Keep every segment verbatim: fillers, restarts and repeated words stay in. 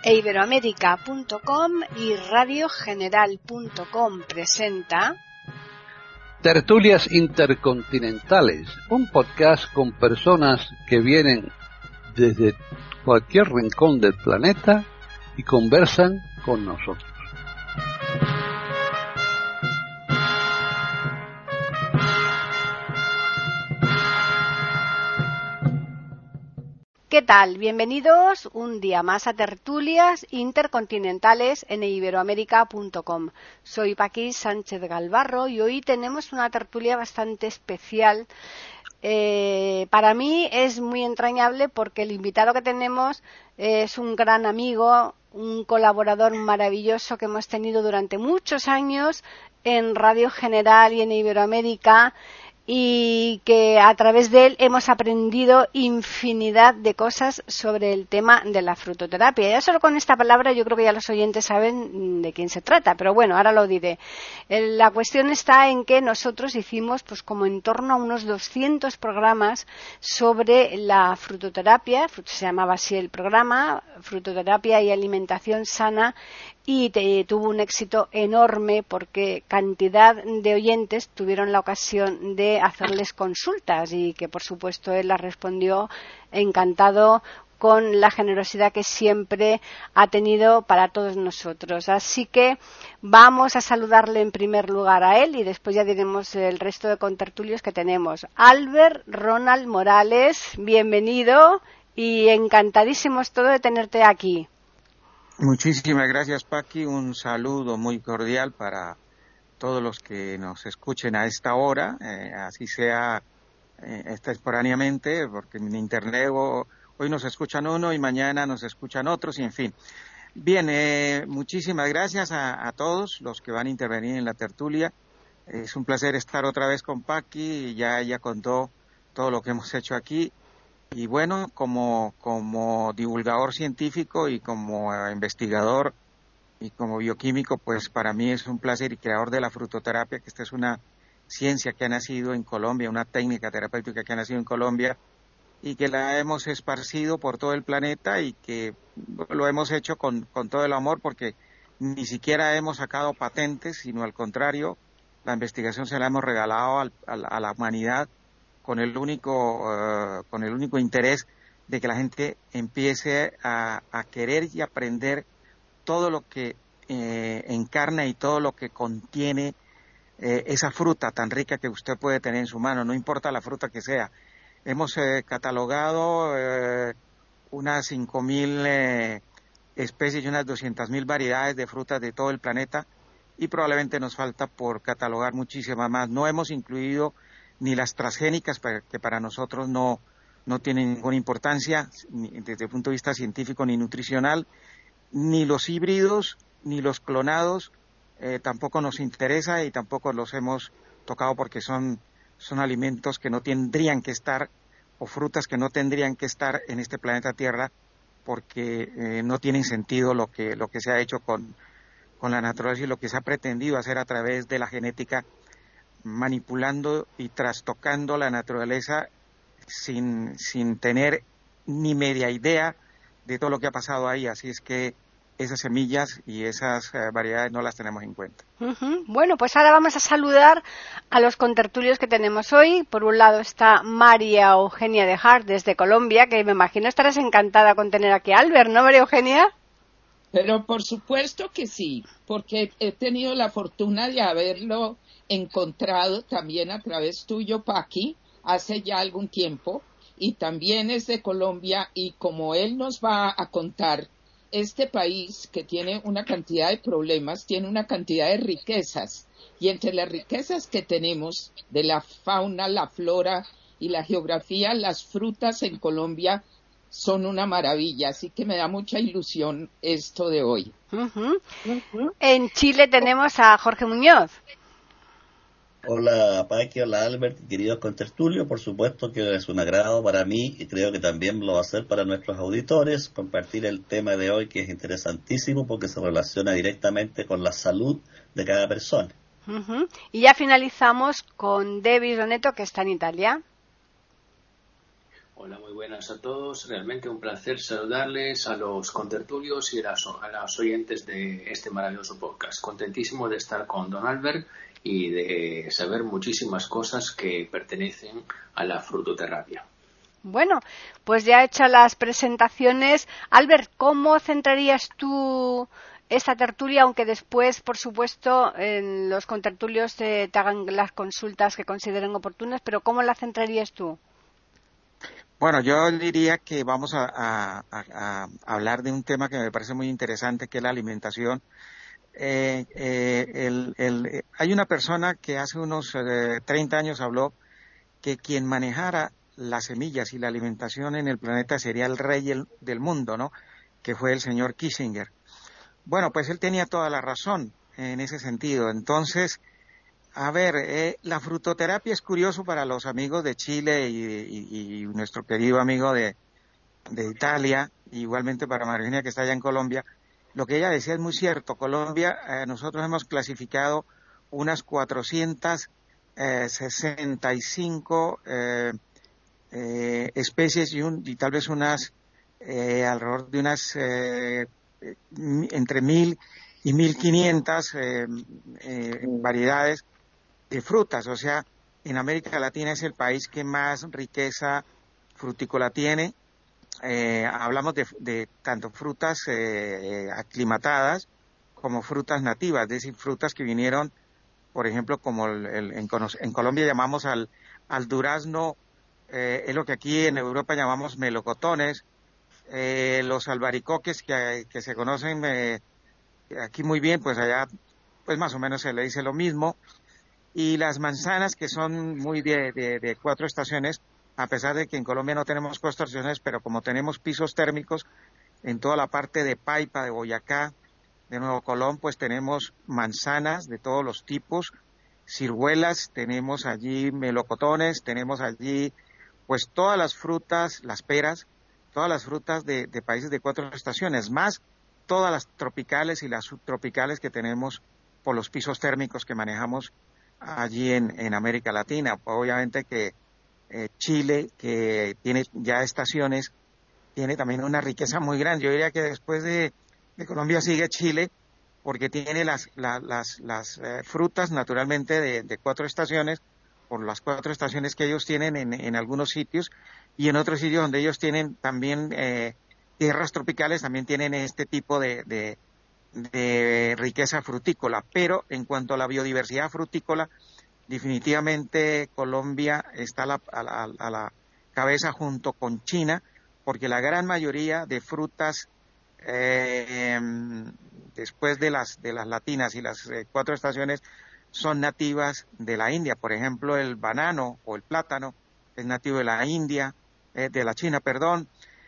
e iberoamérica punto com y radio general punto com presenta Tertulias Intercontinentales, un podcast con personas que vienen desde cualquier rincón del planeta y conversan con nosotros. ¿Qué tal? Bienvenidos un día más a Tertulias Intercontinentales en iberoamérica punto com. Soy Paqui Sánchez Galvarro y hoy tenemos una tertulia bastante especial. Eh, para mí es muy entrañable porque el invitado que tenemos es un gran amigo, un colaborador maravilloso que hemos tenido durante muchos años en Radio General y en Iberoamérica, y que a través de él hemos aprendido infinidad de cosas sobre el tema de la frutoterapia. Ya solo con esta palabra yo creo que ya los oyentes saben de quién se trata, pero bueno, ahora lo diré. La cuestión está en que nosotros hicimos pues como en torno a unos doscientos programas sobre la frutoterapia, se llamaba así el programa, Frutoterapia y Alimentación Sana, y te, tuvo un éxito enorme porque cantidad de oyentes tuvieron la ocasión de hacerles consultas y que por supuesto él las respondió encantado con la generosidad que siempre ha tenido para todos nosotros. Así que vamos a saludarle en primer lugar a él y después ya diremos el resto de contertulios que tenemos. Albert Ronald Morales, bienvenido y encantadísimos todo de tenerte aquí. Muchísimas gracias, Paqui. Un saludo muy cordial para todos los que nos escuchen a esta hora, eh, así sea eh, extemporáneamente, porque en internet o, hoy nos escuchan uno y mañana nos escuchan otros, y en fin. Bien, eh, muchísimas gracias a, a todos los que van a intervenir en la tertulia. Es un placer estar otra vez con Paqui, ya ella contó todo lo que hemos hecho aquí. Y bueno, como, como divulgador científico y como eh, investigador y como bioquímico, pues para mí es un placer y creador de la frutoterapia, que esta es una ciencia que ha nacido en Colombia, una técnica terapéutica que ha nacido en Colombia y que la hemos esparcido por todo el planeta y que lo hemos hecho con, con todo el amor porque ni siquiera hemos sacado patentes, sino al contrario, la investigación se la hemos regalado al, al, a la humanidad con el único uh, con el único interés de que la gente empiece a, a querer y aprender todo lo que eh, encarna y todo lo que contiene eh, esa fruta tan rica que usted puede tener en su mano, no importa la fruta que sea. Hemos eh, catalogado eh, unas cinco mil eh, especies y unas doscientas mil variedades de frutas de todo el planeta y probablemente nos falta por catalogar muchísimas más. No hemos incluido ni las transgénicas, que para nosotros no, no tienen ninguna importancia ni desde el punto de vista científico ni nutricional, ni los híbridos, ni los clonados, eh, tampoco nos interesa y tampoco los hemos tocado porque son, son alimentos que no tendrían que estar, o frutas que no tendrían que estar en este planeta Tierra, porque eh, no tienen sentido lo que, lo que se ha hecho con, con la naturaleza y lo que se ha pretendido hacer a través de la genética, manipulando y trastocando la naturaleza sin, sin tener ni media idea de todo lo que ha pasado ahí, así es que esas semillas y esas eh, variedades no las tenemos en cuenta. Uh-huh. Bueno, pues ahora vamos a saludar a los contertulios que tenemos hoy. Por un lado está María Eugenia de Hart desde Colombia, que me imagino estarás encantada con tener aquí a Albert, ¿no, María Eugenia? Pero por supuesto que sí, porque he tenido la fortuna de haberlo encontrado también a través tuyo, Paqui, hace ya algún tiempo, y también es de Colombia, y como él nos va a contar, este país que tiene una cantidad de problemas, tiene una cantidad de riquezas, y entre las riquezas que tenemos de la fauna, la flora y la geografía, las frutas en Colombia son una maravilla, así que me da mucha ilusión esto de hoy. Uh-huh. Uh-huh. En Chile tenemos a Jorge Muñoz. Hola Paqui, hola Albert, queridos contertulios, por supuesto que es un agrado para mí y creo que también lo va a ser para nuestros auditores compartir el tema de hoy, que es interesantísimo porque se relaciona directamente con la salud de cada persona. Uh-huh. Y ya finalizamos con Debbie Roneto, que está en Italia. Hola, muy buenas a todos. Realmente un placer saludarles a los contertulios y a las, a las oyentes de este maravilloso podcast. Contentísimo de estar con don Albert y de saber muchísimas cosas que pertenecen a la frutoterapia. Bueno, pues ya hechas las presentaciones, Albert, ¿cómo centrarías tú esta tertulia? Aunque después, por supuesto, en los contertulios te, te hagan las consultas que consideren oportunas, pero ¿cómo la centrarías tú? Bueno, yo diría que vamos a, a, a, a hablar de un tema que me parece muy interesante, que es la alimentación. Eh, eh, el, el, hay una persona que hace unos eh, treinta años habló que quien manejara las semillas y la alimentación en el planeta sería el rey el, del mundo, ¿no? Que fue el señor Kissinger. Bueno, pues él tenía toda la razón en ese sentido. Entonces, a ver, eh, la frutoterapia es curioso para los amigos de Chile y, y, y nuestro querido amigo de, de Italia, igualmente para María Eugenia que está allá en Colombia. Lo que ella decía es muy cierto. Colombia, eh, nosotros hemos clasificado unas cuatrocientas sesenta y cinco eh, eh, especies y, un, y tal vez unas, eh, alrededor de unas, eh, entre mil y mil quinientas eh, eh, variedades de frutas. O sea, en América Latina es el país que más riqueza frutícola tiene. Eh, hablamos de, de tanto frutas eh, aclimatadas como frutas nativas, es decir, frutas que vinieron, por ejemplo, como el, el, en, en Colombia llamamos al, al durazno, eh, es lo que aquí en Europa llamamos melocotones, eh, los albaricoques que, que se conocen eh, aquí muy bien, pues allá pues más o menos se le dice lo mismo, y las manzanas que son muy de, de, de cuatro estaciones, a pesar de que en Colombia no tenemos cuatro estaciones, pero como tenemos pisos térmicos en toda la parte de Paipa, de Boyacá, de Nuevo Colón, pues tenemos manzanas de todos los tipos, ciruelas, tenemos allí melocotones, tenemos allí pues todas las frutas, las peras, todas las frutas de, de países de cuatro estaciones, más todas las tropicales y las subtropicales que tenemos por los pisos térmicos que manejamos allí en, en América Latina. Obviamente que eh, Chile, que tiene ya estaciones, tiene también una riqueza muy grande. Yo diría que después de de Colombia sigue Chile, porque tiene las, la, las, las eh, frutas naturalmente de, de cuatro estaciones, por las cuatro estaciones que ellos tienen en, en algunos sitios, y en otros sitios donde ellos tienen también eh, tierras tropicales, también tienen este tipo de, de, de riqueza frutícola. Pero en cuanto a la biodiversidad frutícola, definitivamente Colombia está a la, a la, a la cabeza junto con China, porque la gran mayoría de frutas Eh, después de las de las latinas y las eh, cuatro estaciones son nativas de la India. Por ejemplo, el banano o el plátano es nativo de la India, eh, de la China, perdón.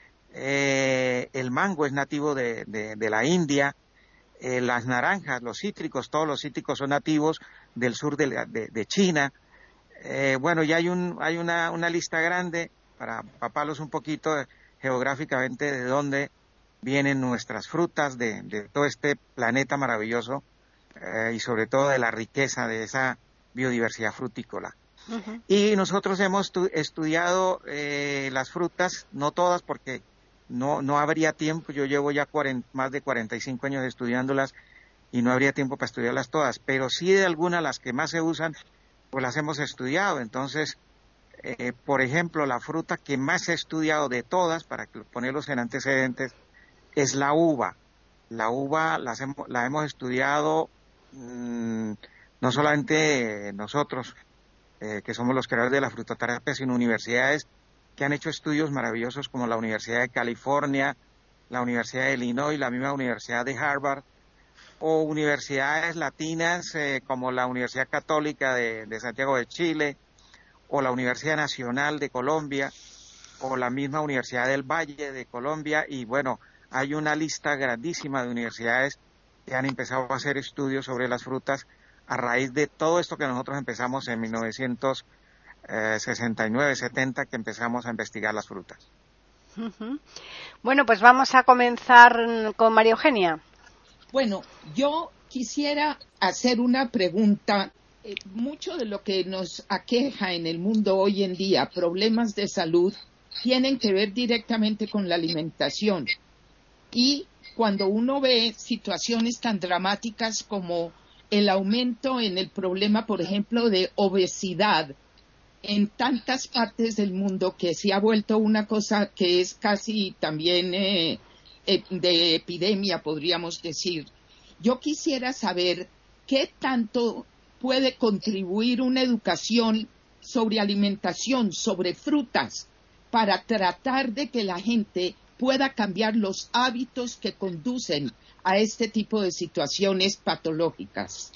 Eh, el mango es nativo de, de, de la India. Eh, las naranjas, los cítricos, todos los cítricos son nativos del sur de, la, de, de China. Eh, bueno, ya hay un hay una una lista grande para paparlos un poquito eh, geográficamente de dónde vienen nuestras frutas de, de todo este planeta maravilloso eh, y sobre todo de la riqueza de esa biodiversidad frutícola. Uh-huh. Y nosotros hemos tu, estudiado eh, las frutas, no todas porque no no habría tiempo. Yo llevo ya cuarenta, más de cuarenta y cinco años estudiándolas y no habría tiempo para estudiarlas todas, pero sí de algunas, las que más se usan, pues las hemos estudiado. Entonces, eh, por ejemplo, la fruta que más he estudiado de todas, para ponerlos en antecedentes, es la uva. La uva las hemos, la hemos estudiado mmm, no solamente nosotros, eh, que somos los creadores de la frutoterapia, sino universidades que han hecho estudios maravillosos como la Universidad de California, la Universidad de Illinois, la misma Universidad de Harvard, o universidades latinas eh, como la Universidad Católica de, de Santiago de Chile, o la Universidad Nacional de Colombia, o la misma Universidad del Valle de Colombia, y bueno, hay una lista grandísima de universidades que han empezado a hacer estudios sobre las frutas a raíz de todo esto que nosotros empezamos en mil novecientos sesenta y nueve, setenta, que empezamos a investigar las frutas. Uh-huh. Bueno, pues vamos a comenzar con María Eugenia. Bueno, yo quisiera hacer una pregunta. Eh, mucho de lo que nos aqueja en el mundo hoy en día, problemas de salud, tienen que ver directamente con la alimentación. Y cuando uno ve situaciones tan dramáticas como el aumento en el problema, por ejemplo, de obesidad en tantas partes del mundo, que se ha vuelto una cosa que es casi también eh, eh, de epidemia, podríamos decir. Yo quisiera saber qué tanto puede contribuir una educación sobre alimentación, sobre frutas, para tratar de que la gente pueda cambiar los hábitos que conducen a este tipo de situaciones patológicas.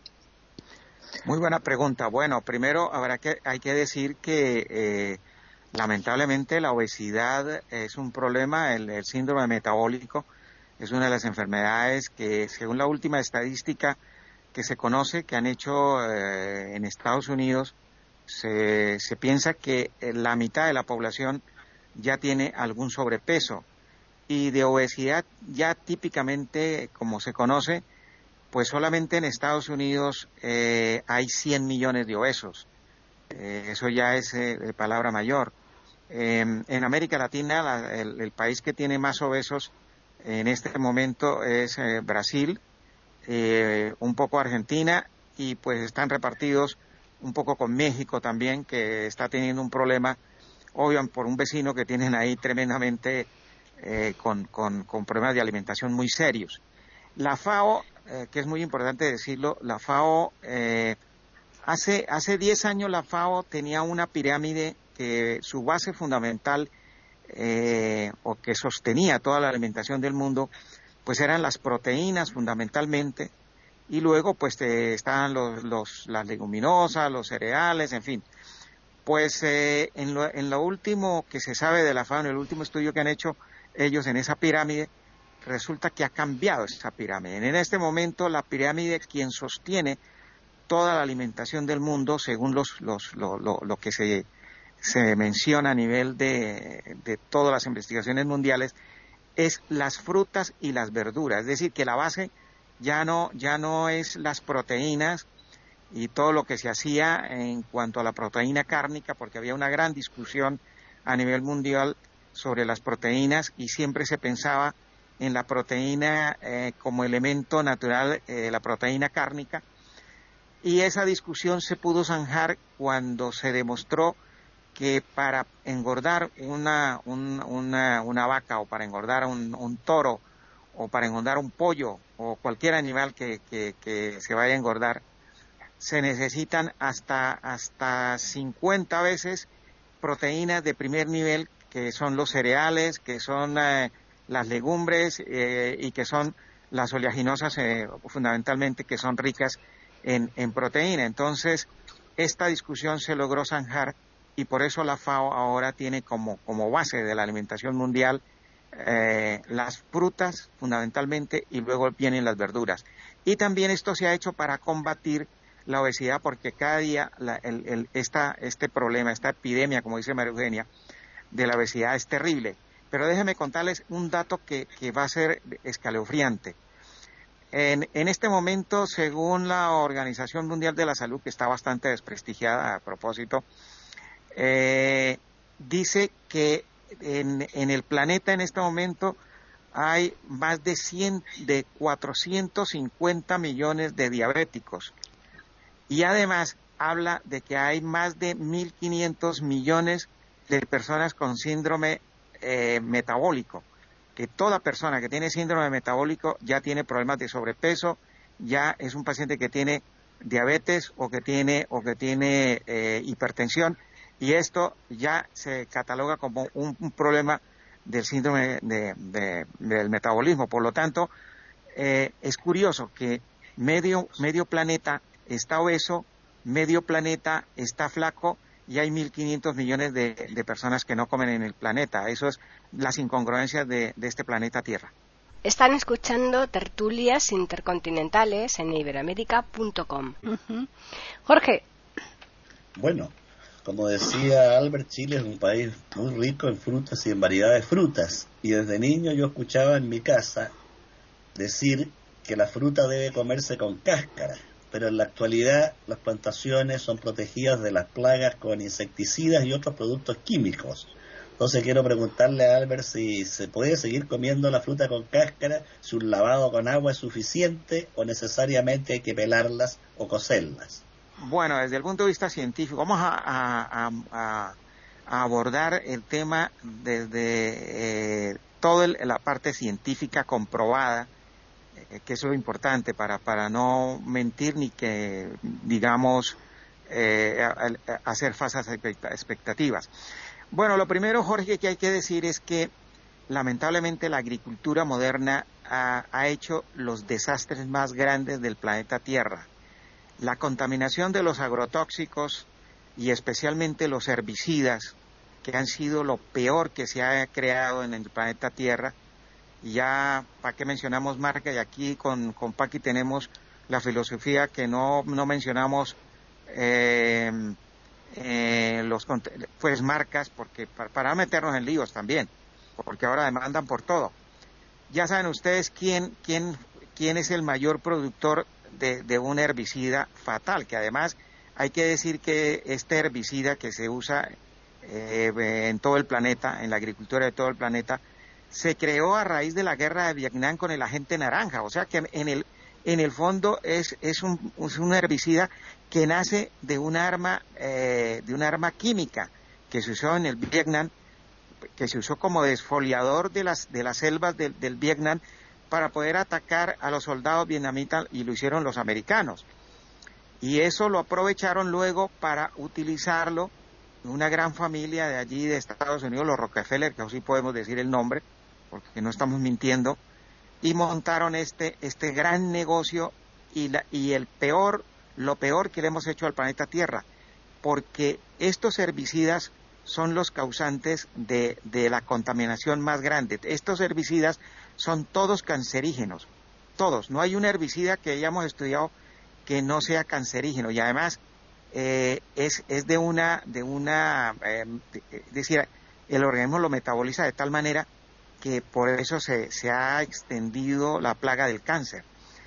Muy buena pregunta. Bueno, primero habrá que hay que decir que eh, lamentablemente la obesidad es un problema, el, el síndrome metabólico es una de las enfermedades que, según la última estadística que se conoce, que han hecho eh, en Estados Unidos, se, se piensa que la mitad de la población ya tiene algún sobrepeso, y de obesidad ya típicamente, como se conoce, pues solamente en Estados Unidos eh, hay cien millones de obesos. Eh, eso ya es eh, palabra mayor. Eh, en América Latina, la, el, el país que tiene más obesos en este momento es eh, Brasil, eh, un poco Argentina, y pues están repartidos un poco con México también, que está teniendo un problema, obvio, por un vecino que tienen ahí tremendamente eh, con, con, con problemas de alimentación muy serios. La FAO, eh, que es muy importante decirlo, la FAO, eh, hace, hace diez años la FAO tenía una pirámide que su base fundamental, eh, o que sostenía toda la alimentación del mundo, pues eran las proteínas fundamentalmente, y luego pues eh, estaban los, los, las leguminosas, los cereales, en fin. Pues eh, en, lo, en lo último que se sabe de la FAO, en el último estudio que han hecho ellos en esa pirámide, resulta que ha cambiado esa pirámide. En este momento la pirámide, quien sostiene toda la alimentación del mundo, según los, los, lo, lo, lo que se, se menciona a nivel de, de todas las investigaciones mundiales, es las frutas y las verduras. Es decir, que la base ya no, ya no es las proteínas y todo lo que se hacía en cuanto a la proteína cárnica, porque había una gran discusión a nivel mundial sobre las proteínas, y siempre se pensaba en la proteína eh, como elemento natural, eh, la proteína cárnica, y esa discusión se pudo zanjar cuando se demostró que para engordar una, un, una, una vaca, o para engordar un, un toro, o para engordar un pollo, o cualquier animal que, que, que se vaya a engordar, se necesitan hasta, hasta cincuenta veces proteínas de primer nivel, que son los cereales, que son eh, las legumbres eh, y que son las oleaginosas, eh, fundamentalmente, que son ricas en, en proteína. Entonces, esta discusión se logró zanjar, y por eso la FAO ahora tiene como, como base de la alimentación mundial eh, las frutas, fundamentalmente, y luego vienen las verduras. Y también esto se ha hecho para combatir la obesidad, porque cada día la, el, el, esta, este problema, esta epidemia, como dice María Eugenia, de la obesidad es terrible. Pero déjenme contarles un dato que, que va a ser escalofriante. En, en este momento, según la Organización Mundial de la Salud, que está bastante desprestigiada a propósito, eh, dice que en, en el planeta en este momento hay más de cien, de cuatrocientos cincuenta millones de diabéticos. Y además habla de que hay más de mil quinientos millones de personas con síndrome eh, metabólico, que toda persona que tiene síndrome metabólico ya tiene problemas de sobrepeso, ya es un paciente que tiene diabetes o que tiene o que tiene eh, hipertensión, y esto ya se cataloga como un, un problema del síndrome de, de, del metabolismo. Por lo tanto, eh, es curioso que medio medio planeta está obeso, medio planeta está flaco, y hay mil quinientos millones de, de personas que no comen en el planeta. Eso es las incongruencias de, de este planeta Tierra. Están escuchando Tertulias Intercontinentales en iberoamérica punto com. Uh-huh. Jorge. Bueno, como decía Albert, Chile es un país muy rico en frutas y en variedad de frutas. Y desde niño yo escuchaba en mi casa decir que la fruta debe comerse con cáscara. Pero en la actualidad las plantaciones son protegidas de las plagas con insecticidas y otros productos químicos. Entonces quiero preguntarle a Albert si se puede seguir comiendo la fruta con cáscara, si un lavado con agua es suficiente o necesariamente hay que pelarlas o cocerlas. Bueno, desde el punto de vista científico, vamos a, a, a, a abordar el tema desde eh, toda la parte científica comprobada, eh, que eso es importante para, para no mentir ni que, digamos, eh, a, a hacer falsas expectativas. Bueno, lo primero, Jorge, que hay que decir es que lamentablemente la agricultura moderna ha, ha hecho los desastres más grandes del planeta Tierra. La contaminación de los agrotóxicos y especialmente los herbicidas, que han sido lo peor que se ha creado en el planeta Tierra. Y ya, ¿para qué mencionamos marca? Y aquí con, con Paqui tenemos la filosofía que no, no mencionamos eh, eh, los pues marcas, porque para, para meternos en líos también, porque ahora demandan por todo. Ya saben ustedes quién, quién, quién es el mayor productor de, de un herbicida fatal, que además hay que decir que este herbicida que se usa eh, en todo el planeta, en la agricultura de todo el planeta, se creó a raíz de la guerra de Vietnam con el agente naranja, o sea que en el, en el fondo es, es, un, es un herbicida que nace de un arma, eh, de un arma química que se usó en el Vietnam, que se usó como desfoliador de las, de las selvas del, del Vietnam para poder atacar a los soldados vietnamitas, y lo hicieron los americanos. Y eso lo aprovecharon luego para utilizarlo una gran familia de allí de Estados Unidos, los Rockefeller, que así podemos decir el nombre, porque no estamos mintiendo, y montaron este, este gran negocio y, la, y el peor, lo peor que le hemos hecho al planeta Tierra, porque estos herbicidas son los causantes de, de la contaminación más grande. Estos herbicidas son todos cancerígenos, todos. No hay un herbicida que hayamos estudiado que no sea cancerígeno, y además eh, es, es de una, de una, eh, es decir, el organismo lo metaboliza de tal manera que por eso se, se ha extendido la plaga del cáncer.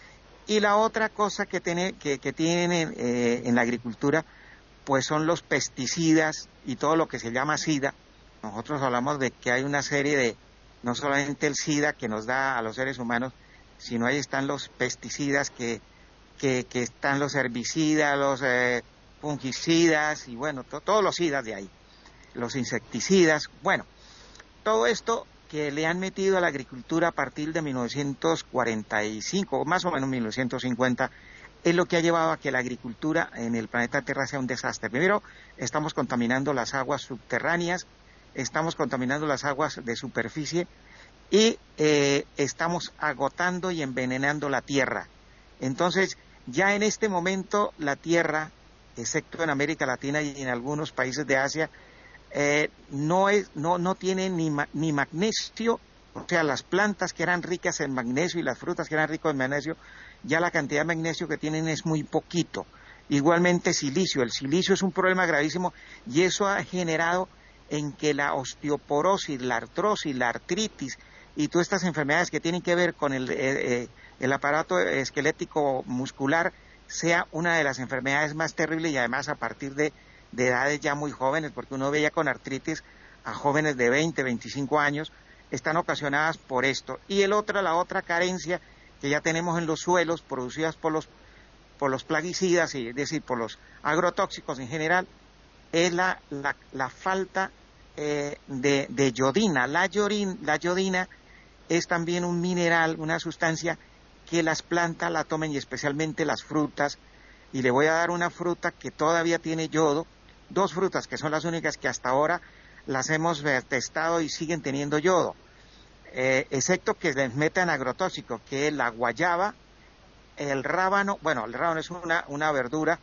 Y la otra cosa que, tiene, que, que tienen eh, en la agricultura, pues son los pesticidas y todo lo que se llama SIDA. Nosotros hablamos de que hay una serie de, no solamente el SIDA que nos da a los seres humanos, sino ahí están los pesticidas, que, que, que están los herbicidas, los eh, fungicidas, y bueno, to, todos los SIDAs de ahí, los insecticidas. Bueno, todo esto que le han metido a la agricultura a partir de mil novecientos cuarenta y cinco, o más o menos mil novecientos cincuenta, es lo que ha llevado a que la agricultura en el planeta Tierra sea un desastre. Primero, estamos contaminando las aguas subterráneas, estamos contaminando las aguas de superficie y eh, estamos agotando y envenenando la tierra. Entonces, ya en este momento la tierra, excepto en América Latina y en algunos países de Asia, eh, no es, no, no tiene ni, ma, ni magnesio. O sea, las plantas que eran ricas en magnesio y las frutas que eran ricas en magnesio, ya la cantidad de magnesio que tienen es muy poquito. Igualmente silicio, el silicio es un problema gravísimo, y eso ha generado en que la osteoporosis, la artrosis, la artritis y todas estas enfermedades que tienen que ver con el, eh, el aparato esquelético muscular sea una de las enfermedades más terribles, y además a partir de, de edades ya muy jóvenes, porque uno veía con artritis a jóvenes de veinte, veinticinco años, están ocasionadas por esto. Y el otro, la otra carencia que ya tenemos en los suelos producidas por los por los plaguicidas, es decir, por los agrotóxicos en general, es la, la, la falta eh, de, de yodina. La, yorin, la yodina es también un mineral, una sustancia que las plantas la toman, y especialmente las frutas, y le voy a dar una fruta que todavía tiene yodo, dos frutas que son las únicas que hasta ahora las hemos testado y siguen teniendo yodo, eh, excepto que les metan agrotóxicos, que es la guayaba, el rábano, bueno, el rábano es una, una verdura,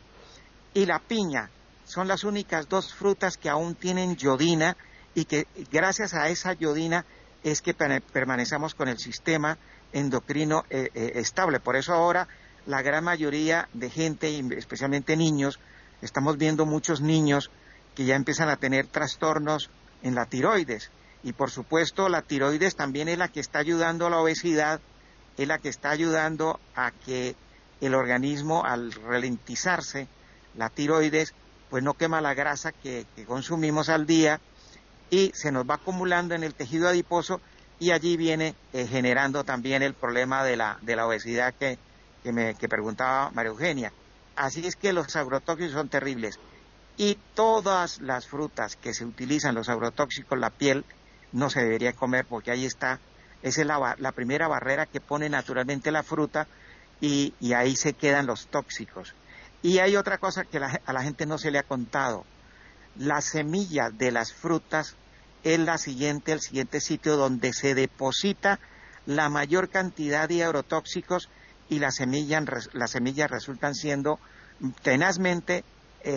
y la piña. Son las únicas dos frutas que aún tienen yodina, y que gracias a esa yodina es que permanecemos con el sistema endocrino eh, eh, estable. Por eso ahora la gran mayoría de gente, especialmente niños, estamos viendo muchos niños que ya empiezan a tener trastornos en la tiroides, y por supuesto la tiroides también es la que está ayudando a la obesidad, es la que está ayudando a que el organismo, al ralentizarse la tiroides, pues no quema la grasa que, que consumimos al día, y se nos va acumulando en el tejido adiposo y allí viene eh, generando también el problema de la, de la obesidad que, que me que preguntaba María Eugenia. Así es que los agrotóxicos son terribles y todas las frutas que se utilizan, los agrotóxicos, la piel no se debería comer porque ahí está, esa es la, la primera barrera que pone naturalmente la fruta y, y ahí se quedan los tóxicos. Y hay otra cosa que la, a la gente no se le ha contado. La semilla de las frutas es la siguiente, el siguiente sitio donde se deposita la mayor cantidad de agrotóxicos y las semillas, las semillas resultan siendo tenazmente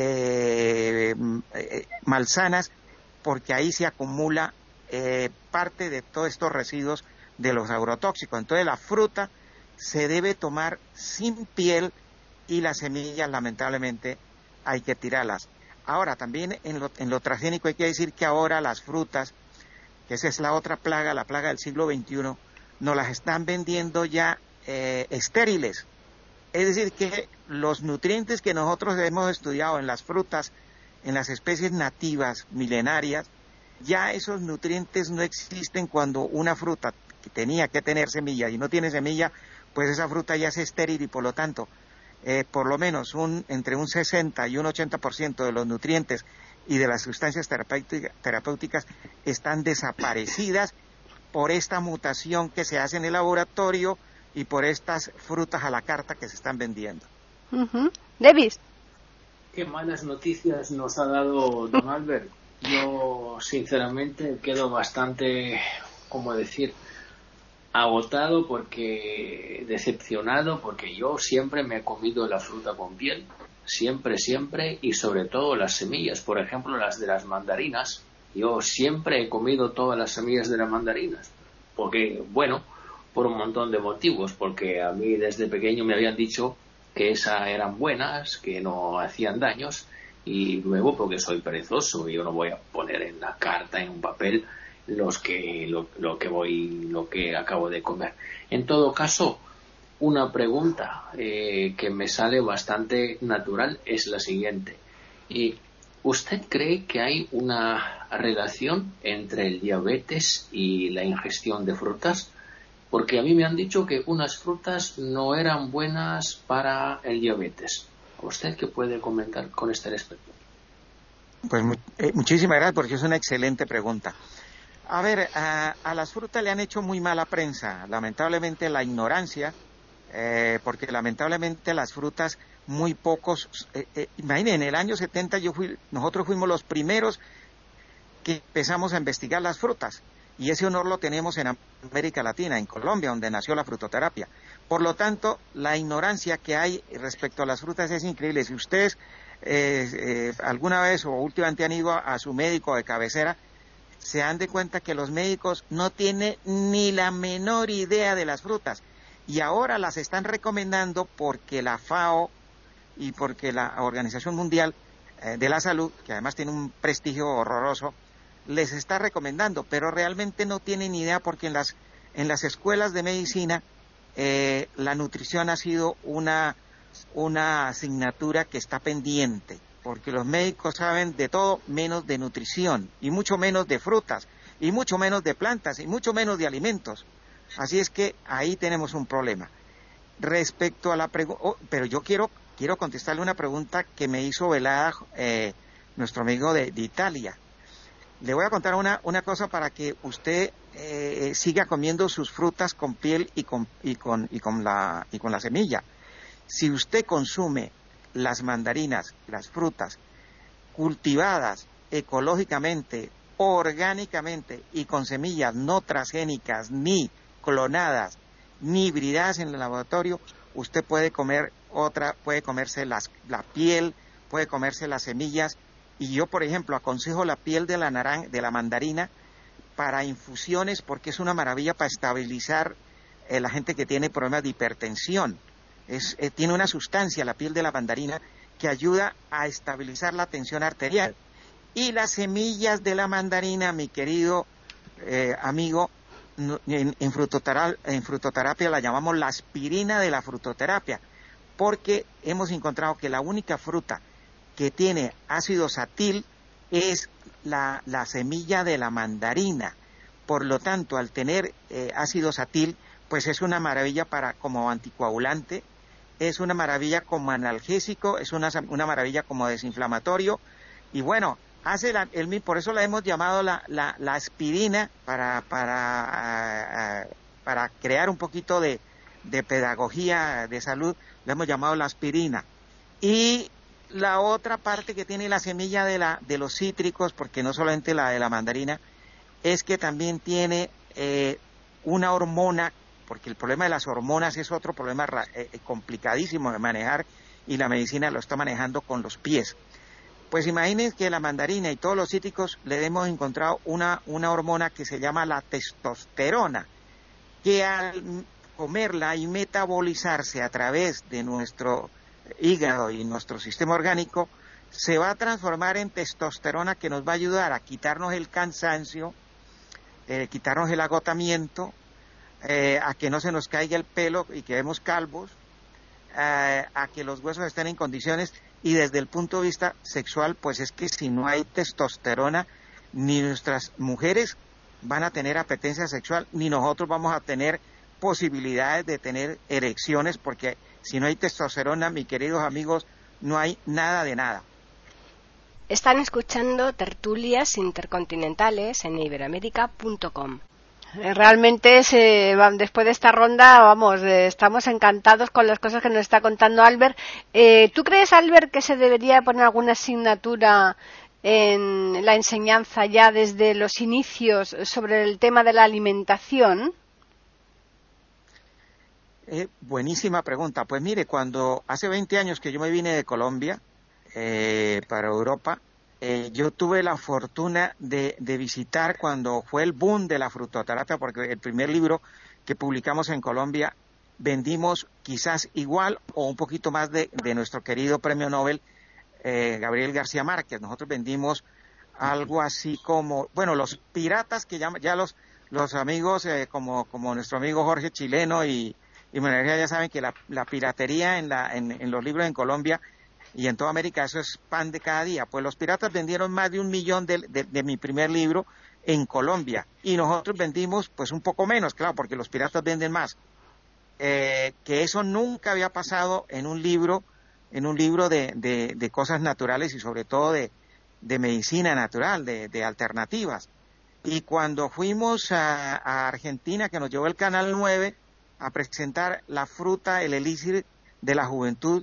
eh, eh, malsanas porque ahí se acumula eh, parte de todos estos residuos de los agrotóxicos. Entonces la fruta se debe tomar sin piel y las semillas lamentablemente hay que tirarlas. Ahora también en lo, en lo transgénico hay que decir que ahora las frutas, que esa es la otra plaga, la plaga del siglo veintiuno, nos las están vendiendo ya eh, estériles. Es decir, que los nutrientes que nosotros hemos estudiado en las frutas, en las especies nativas milenarias, ya esos nutrientes no existen cuando una fruta que tenía que tener semilla y no tiene semilla, pues esa fruta ya es estéril y por lo tanto, eh, por lo menos un, entre un sesenta y un ochenta por ciento de los nutrientes y de las sustancias terapéutica, terapéuticas están desaparecidas por esta mutación que se hace en el laboratorio y por estas frutas a la carta que se están vendiendo. Uh-huh. Davis. Qué malas noticias nos ha dado don Albert. Yo sinceramente quedo bastante, ¿cómo decir?, agotado, porque decepcionado, porque yo siempre me he comido la fruta con piel, siempre, siempre, y sobre todo las semillas, por ejemplo las de las mandarinas. Yo siempre he comido todas las semillas de las mandarinas, porque, bueno, por un montón de motivos, porque a mí desde pequeño me habían dicho que esas eran buenas, que no hacían daños, y luego porque soy perezoso, yo no voy a poner en la carta, en un papel, los que lo, lo que voy lo que acabo de comer. En todo caso, una pregunta eh, que me sale bastante natural es la siguiente: y ¿usted cree que hay una relación entre el diabetes y la ingestión de frutas? Porque a mí me han dicho que unas frutas no eran buenas para el diabetes. ¿Usted qué puede comentar con este respecto? Pues eh, muchísimas gracias, porque es una excelente pregunta. A ver, a, a las frutas le han hecho muy mala prensa, lamentablemente la ignorancia, eh, porque lamentablemente las frutas muy pocos, eh, eh, imaginen, en el año setenta yo fui, nosotros fuimos los primeros que empezamos a investigar las frutas, y ese honor lo tenemos en América Latina, en Colombia, donde nació la frutoterapia. Por lo tanto, la ignorancia que hay respecto a las frutas es increíble. Si ustedes eh, eh, alguna vez o últimamente han ido a, a su médico de cabecera, se dan de cuenta que los médicos no tienen ni la menor idea de las frutas y ahora las están recomendando porque la FAO y porque la Organización Mundial eh, de la Salud, que además tiene un prestigio horroroso, les está recomendando, pero realmente no tienen ni idea porque en las, en las escuelas de medicina eh, la nutrición ha sido una, una asignatura que está pendiente, porque los médicos saben de todo menos de nutrición, y mucho menos de frutas, y mucho menos de plantas, y mucho menos de alimentos. Así es que ahí tenemos un problema. Respecto a la pregunta, oh, pero yo quiero, quiero contestarle una pregunta que me hizo Velada, eh, nuestro amigo de, de Italia. Le voy a contar una, una cosa para que usted eh, siga comiendo sus frutas con piel y con, y con, y con la, y con la semilla. Si usted consume las mandarinas, las frutas, cultivadas ecológicamente, orgánicamente y con semillas no transgénicas, ni clonadas, ni hibridadas en el laboratorio, usted puede comer otra, puede comerse las, la piel, puede comerse las semillas, y yo, por ejemplo, aconsejo la piel de la naran, de la mandarina para infusiones porque es una maravilla para estabilizar eh, la gente que tiene problemas de hipertensión. Es, eh, tiene una sustancia, la piel de la mandarina, que ayuda a estabilizar la tensión arterial. Y las semillas de la mandarina, mi querido eh, amigo, en, en, frutotera, en frutoterapia la llamamos la aspirina de la frutoterapia, porque hemos encontrado que la única fruta que tiene ácido satil es la, la semilla de la mandarina. Por lo tanto, al tener eh, ácido satil, pues es una maravilla para como anticoagulante, es una maravilla como analgésico, es una, una maravilla como desinflamatorio, y bueno, hace la, el, por eso la hemos llamado la, la, la aspirina, para, para, uh, uh, para crear un poquito de, de pedagogía de salud, la hemos llamado la aspirina. Y la otra parte que tiene la semilla de, la, de los cítricos, porque no solamente la de la mandarina, es que también tiene eh, una hormona, porque el problema de las hormonas es otro problema eh, complicadísimo de manejar, y la medicina lo está manejando con los pies. Pues imaginen que la mandarina y todos los cítricos le hemos encontrado una, una hormona que se llama la testosterona, que al comerla y metabolizarse a través de nuestro hígado y nuestro sistema orgánico, se va a transformar en testosterona, que nos va a ayudar a quitarnos el cansancio, eh, quitarnos el agotamiento, eh, a que no se nos caiga el pelo y quedemos calvos, eh, a que los huesos estén en condiciones. Y desde el punto de vista sexual, pues es que si no hay testosterona, ni nuestras mujeres van a tener apetencia sexual, ni nosotros vamos a tener posibilidades de tener erecciones, porque si no hay testosterona, mis queridos amigos, no hay nada de nada. Están escuchando Tertulias Intercontinentales en iberoamérica punto com. Realmente, se, después de esta ronda, vamos, eh, estamos encantados con las cosas que nos está contando Albert. Eh, ¿Tú crees, Albert, que se debería poner alguna asignatura en la enseñanza ya desde los inicios sobre el tema de la alimentación? Eh, buenísima pregunta. Pues mire, cuando hace veinte años que yo me vine de Colombia eh, para Europa, eh, yo tuve la fortuna de, de visitar cuando fue el boom de la frutoterapia, porque el primer libro que publicamos en Colombia vendimos quizás igual o un poquito más de, de nuestro querido premio Nobel, eh, Gabriel García Márquez. Nosotros vendimos algo así como, bueno, los piratas que ya, ya los, los amigos, eh, como, como nuestro amigo Jorge Chileno y Y bueno, ya saben que la, la piratería en, la, en, en los libros en Colombia y en toda América, eso es pan de cada día. Pues los piratas vendieron más de un millón de, de, de mi primer libro en Colombia, y nosotros vendimos pues un poco menos, claro, porque los piratas venden más. Eh, que eso nunca había pasado en un libro, en un libro de, de, de cosas naturales y sobre todo de, de medicina natural, de, de alternativas. Y cuando fuimos a, a Argentina, que nos llevó el Canal nueve, a presentar la fruta, el elixir de la juventud,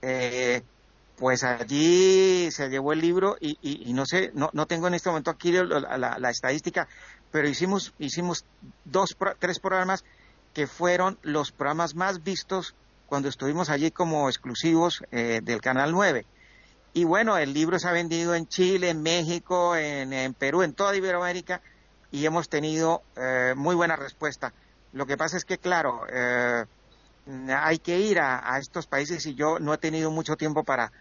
eh, pues allí se llevó el libro y, y, y no sé, no, no tengo en este momento aquí la, la, la estadística, pero hicimos, hicimos dos, tres programas que fueron los programas más vistos cuando estuvimos allí como exclusivos eh, del Canal nueve. Y bueno, el libro se ha vendido en Chile, en México, en, en Perú, en toda Iberoamérica, y hemos tenido eh, muy buena respuesta. Lo que pasa es que, claro, eh, hay que ir a, a estos países, y yo no he tenido mucho tiempo para,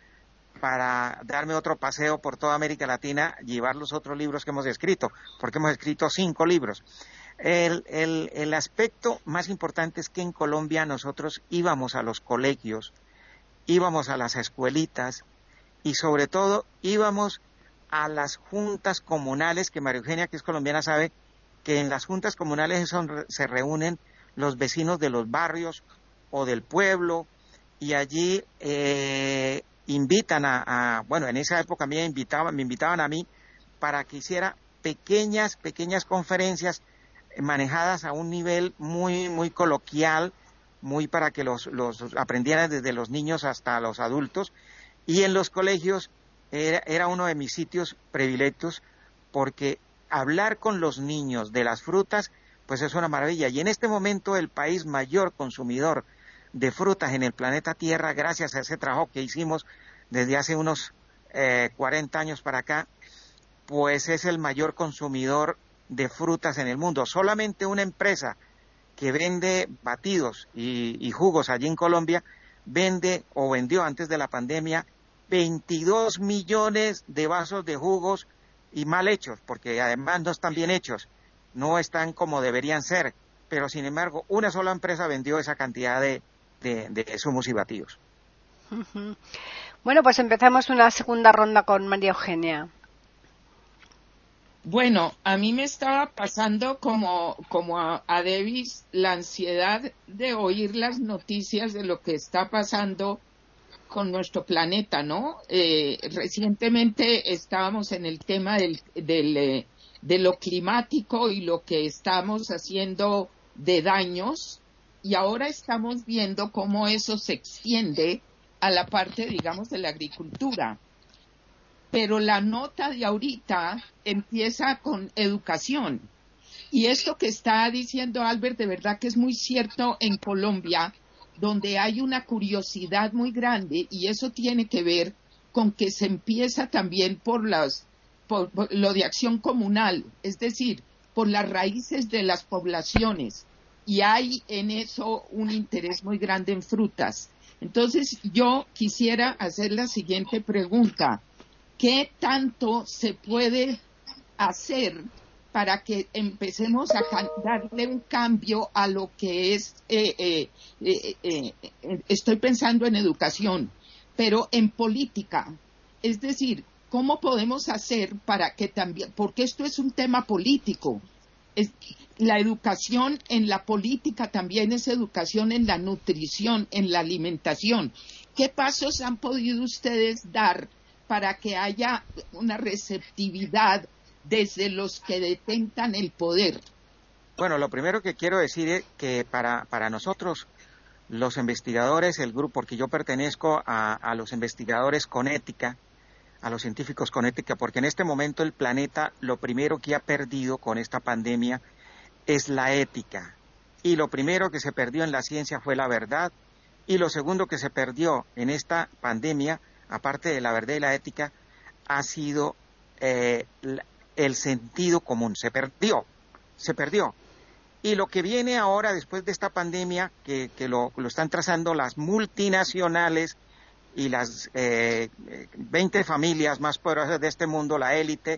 para darme otro paseo por toda América Latina, llevar los otros libros que hemos escrito, porque hemos escrito cinco libros. El, el, el aspecto más importante es que en Colombia nosotros íbamos a los colegios, íbamos a las escuelitas, y sobre todo íbamos a las juntas comunales, que María Eugenia, que es colombiana, sabe que en las juntas comunales son, se reúnen los vecinos de los barrios o del pueblo, y allí eh, invitan a, a, bueno, en esa época me invitaban, me invitaban a mí para que hiciera pequeñas, pequeñas conferencias manejadas a un nivel muy, muy coloquial, muy para que los, los aprendieran desde los niños hasta los adultos. Y en los colegios era, era uno de mis sitios predilectos, porque hablar con los niños de las frutas, pues es una maravilla. Y en este momento el país mayor consumidor de frutas en el planeta Tierra, gracias a ese trabajo que hicimos desde hace unos eh, cuarenta años para acá, pues es el mayor consumidor de frutas en el mundo. Solamente una empresa que vende batidos y, y jugos allí en Colombia vende o vendió antes de la pandemia veintidós millones de vasos de jugos, y mal hechos, porque además no están bien hechos, no están como deberían ser, pero sin embargo una sola empresa vendió esa cantidad de, de, de zumos y batidos. Uh-huh. Bueno, pues empezamos una segunda ronda con María Eugenia. Bueno, a mí me estaba pasando como, como a, a Davis la ansiedad de oír las noticias de lo que está pasando con nuestro planeta, ¿no? Eh, recientemente estábamos en el tema del, del, eh, de lo climático y lo que estamos haciendo de daños, y ahora estamos viendo cómo eso se extiende a la parte, digamos, de la agricultura. Pero la nota de ahorita empieza con educación. Y esto que está diciendo Albert, de verdad que es muy cierto en Colombia, donde hay una curiosidad muy grande, y eso tiene que ver con que se empieza también por, las, por, por lo de acción comunal, es decir, por las raíces de las poblaciones. Y hay en eso un interés muy grande en frutas. Entonces, yo quisiera hacer la siguiente pregunta. ¿Qué tanto se puede hacer para que empecemos a darle un cambio a lo que es, eh, eh, eh, eh, eh, estoy pensando en educación, pero en política? Es decir, ¿cómo podemos hacer para que también, porque esto es un tema político, es, la educación en la política también es educación en la nutrición, en la alimentación? ¿Qué pasos han podido ustedes dar para que haya una receptividad desde los que detentan el poder? Bueno, lo primero que quiero decir es que para, para nosotros, los investigadores, el grupo, porque yo pertenezco a, a los investigadores con ética, a los científicos con ética, porque en este momento el planeta lo primero que ha perdido con esta pandemia es la ética. Y lo primero que se perdió en la ciencia fue la verdad, y lo segundo que se perdió en esta pandemia, aparte de la verdad y la ética, ha sido eh, el sentido común. Se perdió, se perdió. Y lo que viene ahora, después de esta pandemia, que, que lo, lo están trazando las multinacionales y las eh, veinte familias más poderosas de este mundo, la élite,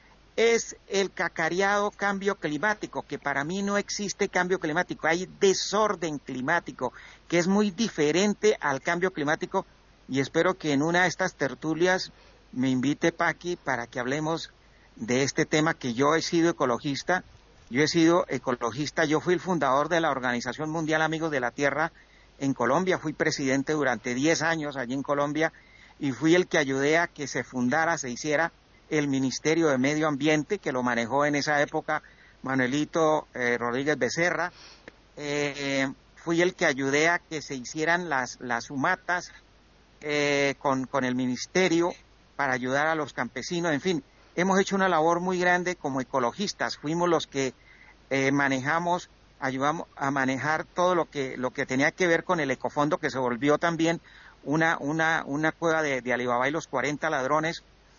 es el cacareado cambio climático, que para mí no existe cambio climático, hay desorden climático, que es muy diferente al cambio climático. Y espero que en una de estas tertulias me invite Paqui para que hablemos de este tema, que yo he sido ecologista, yo he sido ecologista, yo fui el fundador de la Organización Mundial Amigos de la Tierra en Colombia, fui presidente durante diez años allí en Colombia, y fui el que ayudé a que se fundara, se hiciera el Ministerio de Medio Ambiente, que lo manejó en esa época Manuelito eh, Rodríguez Becerra. Eh, fui el que ayudé a que se hicieran las, las humatas, Eh, con, con el ministerio, para ayudar a los campesinos. En fin, hemos hecho una labor muy grande como ecologistas. Fuimos los que eh, manejamos, ayudamos a manejar todo lo que lo que tenía que ver con el ecofondo, que se volvió también una una una cueva de, de Alibaba y los cuarenta ladrones.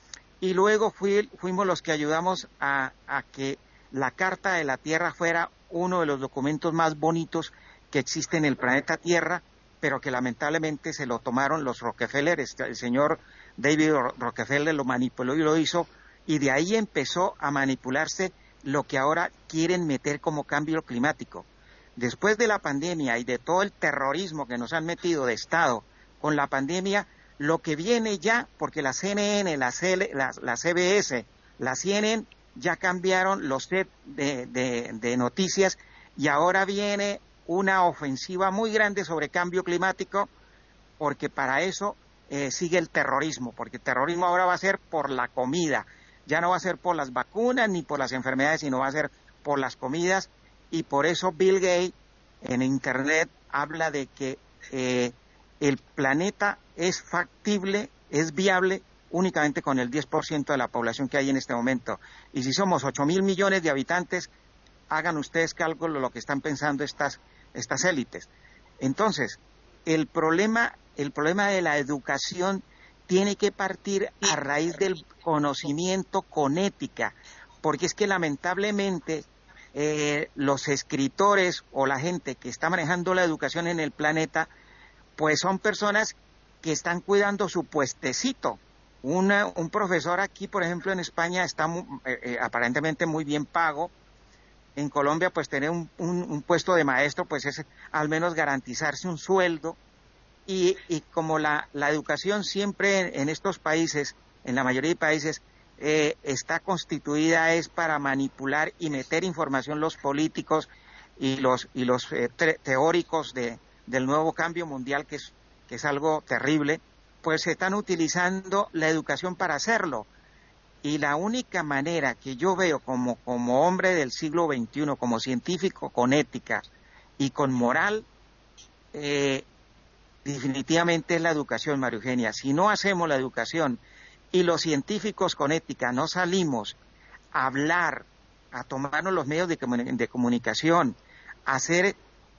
Y luego fui, fuimos los que ayudamos a, a que la Carta de la Tierra fuera uno de los documentos más bonitos que existe en el planeta Tierra, pero que lamentablemente se lo tomaron los Rockefeller. El señor David Rockefeller lo manipuló y lo hizo, y de ahí empezó a manipularse lo que ahora quieren meter como cambio climático. Después de la pandemia y de todo el terrorismo que nos han metido de Estado con la pandemia, lo que viene ya, porque la C N N, la, C L, la, la C B S, la C N N ya cambiaron los sets de, de, de noticias, y ahora viene una ofensiva muy grande sobre cambio climático, porque para eso eh, sigue el terrorismo, porque el terrorismo ahora va a ser por la comida, ya no va a ser por las vacunas ni por las enfermedades, sino va a ser por las comidas. Y por eso Bill Gates en internet habla de que eh, el planeta es factible, es viable únicamente con el diez por ciento de la población que hay en este momento. Y si somos ocho mil millones de habitantes, hagan ustedes cálculo lo que están pensando estas, estas élites. Entonces, el problema, el problema de la educación tiene que partir a raíz del conocimiento con ética, porque es que lamentablemente eh, los escritores o la gente que está manejando la educación en el planeta, pues son personas que están cuidando su puestecito. Una, un profesor aquí, por ejemplo, en España está muy, eh, eh, aparentemente muy bien pago. En Colombia, pues tener un, un, un puesto de maestro, pues es al menos garantizarse un sueldo. Y, y como la, la educación siempre en, en estos países, en la mayoría de países, eh, está constituida es para manipular y meter información los políticos y los y los eh, teóricos de, del nuevo cambio mundial, que es, que es algo terrible, pues se están utilizando la educación para hacerlo. Y la única manera que yo veo como, como hombre del siglo veintiuno, como científico con ética y con moral, eh, definitivamente es la educación, María Eugenia. Si no hacemos la educación y los científicos con ética no salimos a hablar, a tomarnos los medios de, comuni- de comunicación, a hacer,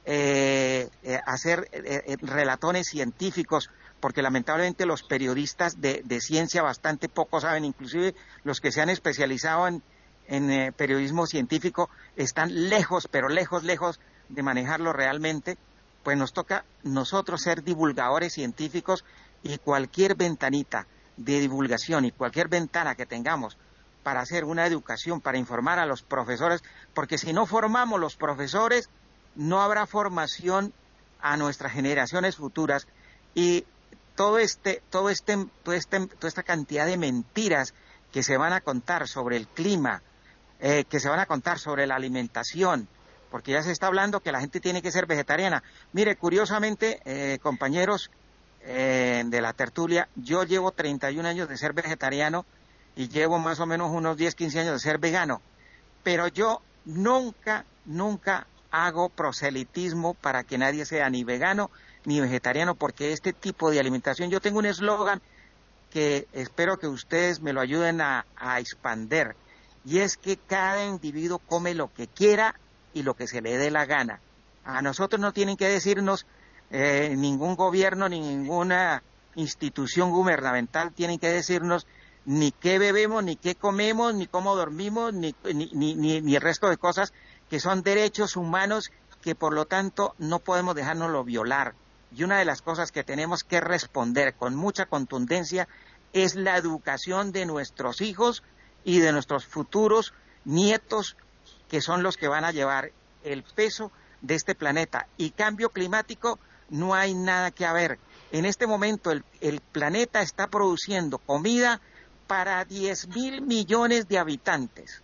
eh, eh, hacer eh, eh, relatones científicos, porque lamentablemente los periodistas de, de ciencia bastante poco saben, inclusive los que se han especializado en, en eh, periodismo científico están lejos, pero lejos, lejos de manejarlo realmente. Pues nos toca nosotros ser divulgadores científicos, y cualquier ventanita de divulgación y cualquier ventana que tengamos para hacer una educación, para informar a los profesores, porque si no formamos los profesores, no habrá formación a nuestras generaciones futuras, y todo este, todo este, todo este, toda esta cantidad de mentiras que se van a contar sobre el clima, eh, que se van a contar sobre la alimentación, porque ya se está hablando que la gente tiene que ser vegetariana. Mire, curiosamente, eh, compañeros eh, de la tertulia, yo llevo treinta y un años de ser vegetariano y llevo más o menos unos diez, quince años de ser vegano, pero yo nunca, nunca hago proselitismo para que nadie sea ni vegano ni vegetariano, porque este tipo de alimentación, yo tengo un eslogan que espero que ustedes me lo ayuden a, a expander, y es que cada individuo come lo que quiera y lo que se le dé la gana. A nosotros no tienen que decirnos eh, ningún gobierno ni ninguna institución gubernamental tienen que decirnos ni qué bebemos, ni qué comemos, ni cómo dormimos, ni, ni, ni, ni, ni el resto de cosas que son derechos humanos, que por lo tanto no podemos dejárnoslo violar. Y una de las cosas que tenemos que responder con mucha contundencia es la educación de nuestros hijos y de nuestros futuros nietos, que son los que van a llevar el peso de este planeta. Y cambio climático, no hay nada que haber. En este momento el, el planeta está produciendo comida para diez mil millones de habitantes.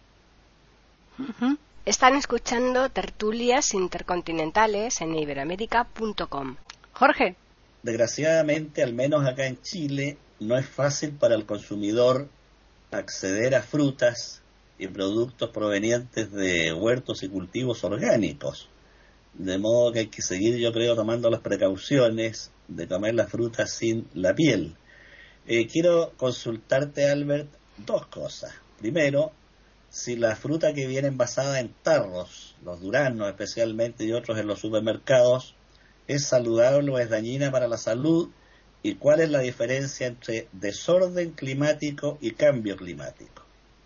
Uh-huh. Están escuchando tertulias intercontinentales en iberoamérica punto com. Jorge. Desgraciadamente, al menos acá en Chile, no es fácil para el consumidor acceder a frutas y productos provenientes de huertos y cultivos orgánicos. De modo que hay que seguir, yo creo, tomando las precauciones de comer las frutas sin la piel. Eh, quiero consultarte, Albert, dos cosas. Primero, si la fruta que viene envasada en tarros, los duraznos especialmente y otros en los supermercados, es saludable o es dañina para la salud, y cuál es la diferencia entre desorden climático y cambio climático.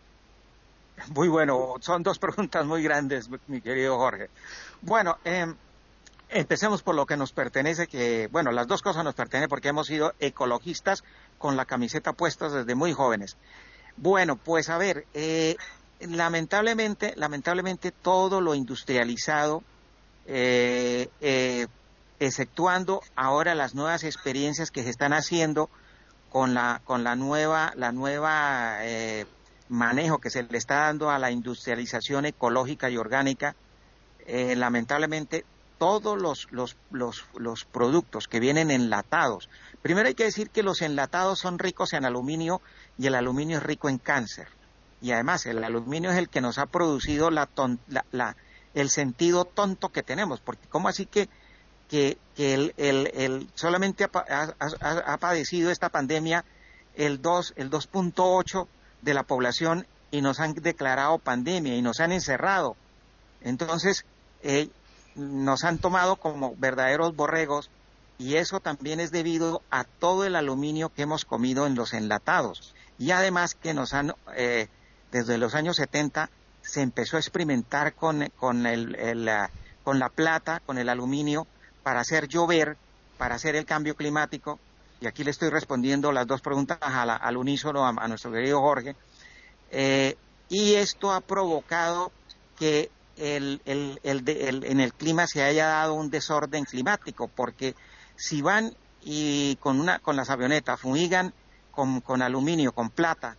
Muy bueno, son dos preguntas muy grandes, mi querido Jorge. Bueno, eh, empecemos por lo que nos pertenece, que, bueno, las dos cosas nos pertenecen porque hemos sido ecologistas con la camiseta puesta desde muy jóvenes. Bueno, pues a ver, eh, lamentablemente, lamentablemente todo lo industrializado, eh, eh, exceptuando ahora las nuevas experiencias que se están haciendo con la, con la nueva, la nueva eh, manejo que se le está dando a la industrialización ecológica y orgánica, eh, lamentablemente todos los, los, los, los productos que vienen enlatados, primero hay que decir que los enlatados son ricos en aluminio, y el aluminio es rico en cáncer, y además el aluminio es el que nos ha producido la, ton, la, la el sentido tonto que tenemos, porque ¿cómo así que que, que el, el, el solamente ha, ha, ha, ha padecido esta pandemia el dos, el dos punto ocho de la población, y nos han declarado pandemia y nos han encerrado? Entonces eh, nos han tomado como verdaderos borregos, y eso también es debido a todo el aluminio que hemos comido en los enlatados, y además que nos han eh, desde los años setenta se empezó a experimentar con, con, el, el, con la plata, con el aluminio, para hacer llover, para hacer el cambio climático. Y aquí le estoy respondiendo las dos preguntas a la, al unísono a, a nuestro querido Jorge. Eh, y esto ha provocado que el, el, el, el, en el clima se haya dado un desorden climático, porque si van y con, una, con las avionetas fumigan con, con aluminio, con plata,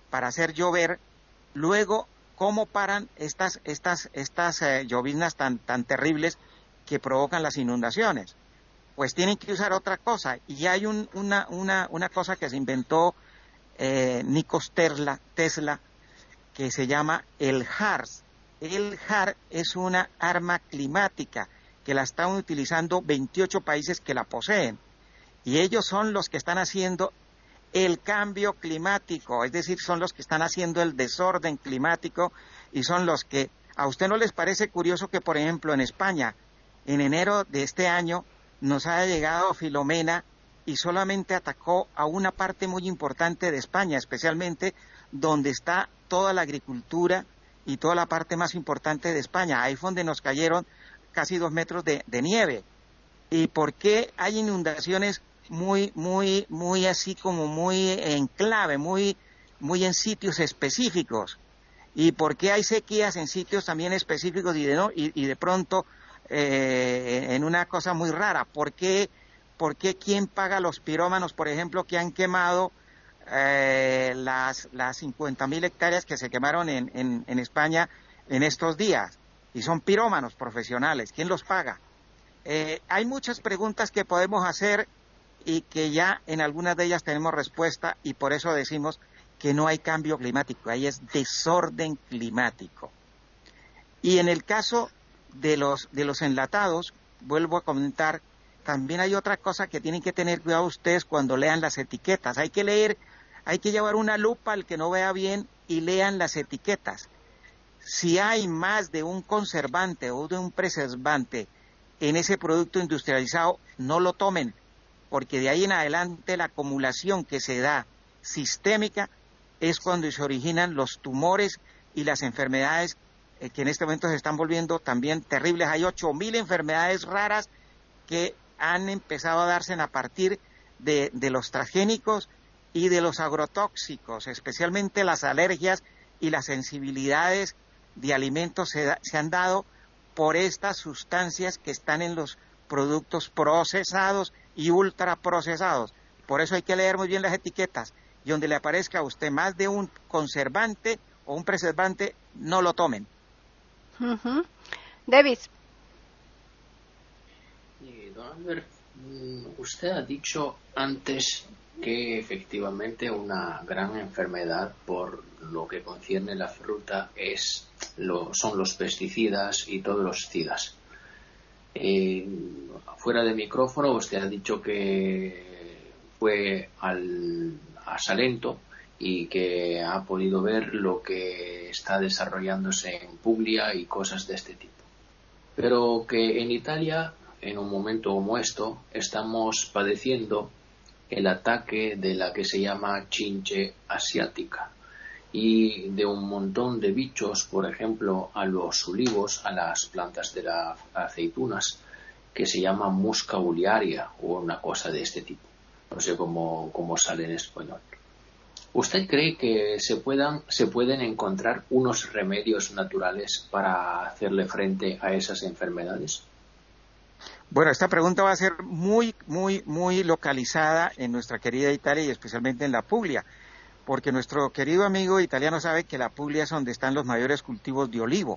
para hacer llover, luego cómo paran estas estas estas eh, lloviznas tan tan terribles que provocan las inundaciones. Pues tienen que usar otra cosa, y hay un, una una una cosa que se inventó eh, Nikos Tesla, Tesla que se llama el H A R S. El H A R es una arma climática que la están utilizando veintiocho países que la poseen, y ellos son los que están haciendo el cambio climático, es decir, son los que están haciendo el desorden climático, y son los que, ¿a usted no les parece curioso que, por ejemplo, en España, en enero de este año, nos haya llegado Filomena y solamente atacó a una parte muy importante de España, especialmente donde está toda la agricultura y toda la parte más importante de España? Ahí fue donde nos cayeron casi dos metros de, de nieve. ¿Y por qué hay inundaciones muy, muy, muy así como muy en clave, muy, muy en sitios específicos? ¿Y por qué hay sequías en sitios también específicos y de, no, y, y de pronto eh, en una cosa muy rara? ¿Por qué, por qué quién paga los pirómanos, por ejemplo, que han quemado eh, las, las cincuenta mil hectáreas que se quemaron en, en, en España en estos días? Y son pirómanos profesionales. ¿Quién los paga? Eh, hay muchas preguntas que podemos hacer y que ya en algunas de ellas tenemos respuesta, y por eso decimos que no hay cambio climático, ahí es desorden climático. Y en el caso de los de los enlatados, vuelvo a comentar, también hay otra cosa que tienen que tener cuidado ustedes cuando lean las etiquetas. Hay que leer, hay que llevar una lupa al que no vea bien y lean las etiquetas. Si hay más de un conservante o de un preservante en ese producto industrializado, no lo tomen, porque de ahí en adelante la acumulación que se da sistémica es cuando se originan los tumores y las enfermedades eh, que en este momento se están volviendo también terribles. Hay ocho mil enfermedades raras que han empezado a darse a partir de, de los transgénicos y de los agrotóxicos, especialmente las alergias y las sensibilidades de alimentos se, da, se han dado por estas sustancias que están en los productos procesados y ultraprocesados. Por eso hay que leer muy bien las etiquetas, y donde le aparezca a usted más de un conservante o un preservante, no lo tomen. Uh-huh. David. Y, don Albert, usted ha dicho antes que efectivamente una gran enfermedad por lo que concierne la fruta es lo, son los pesticidas y todos los cidas. Eh, fuera de micrófono usted ha dicho que fue al, a Salento y que ha podido ver lo que está desarrollándose en Puglia y cosas de este tipo, pero que en Italia, en un momento como esto, estamos padeciendo el ataque de la que se llama chinche asiática y de un montón de bichos, por ejemplo, a los olivos, a las plantas de las aceitunas, que se llama musca uliaria o una cosa de este tipo. No sé cómo, cómo sale en español. ¿Usted cree que se puedan, se pueden encontrar unos remedios naturales para hacerle frente a esas enfermedades? Bueno, esta pregunta va a ser muy, muy, muy localizada en nuestra querida Italia y especialmente en la Puglia, porque nuestro querido amigo italiano sabe que la Puglia es donde están los mayores cultivos de olivo.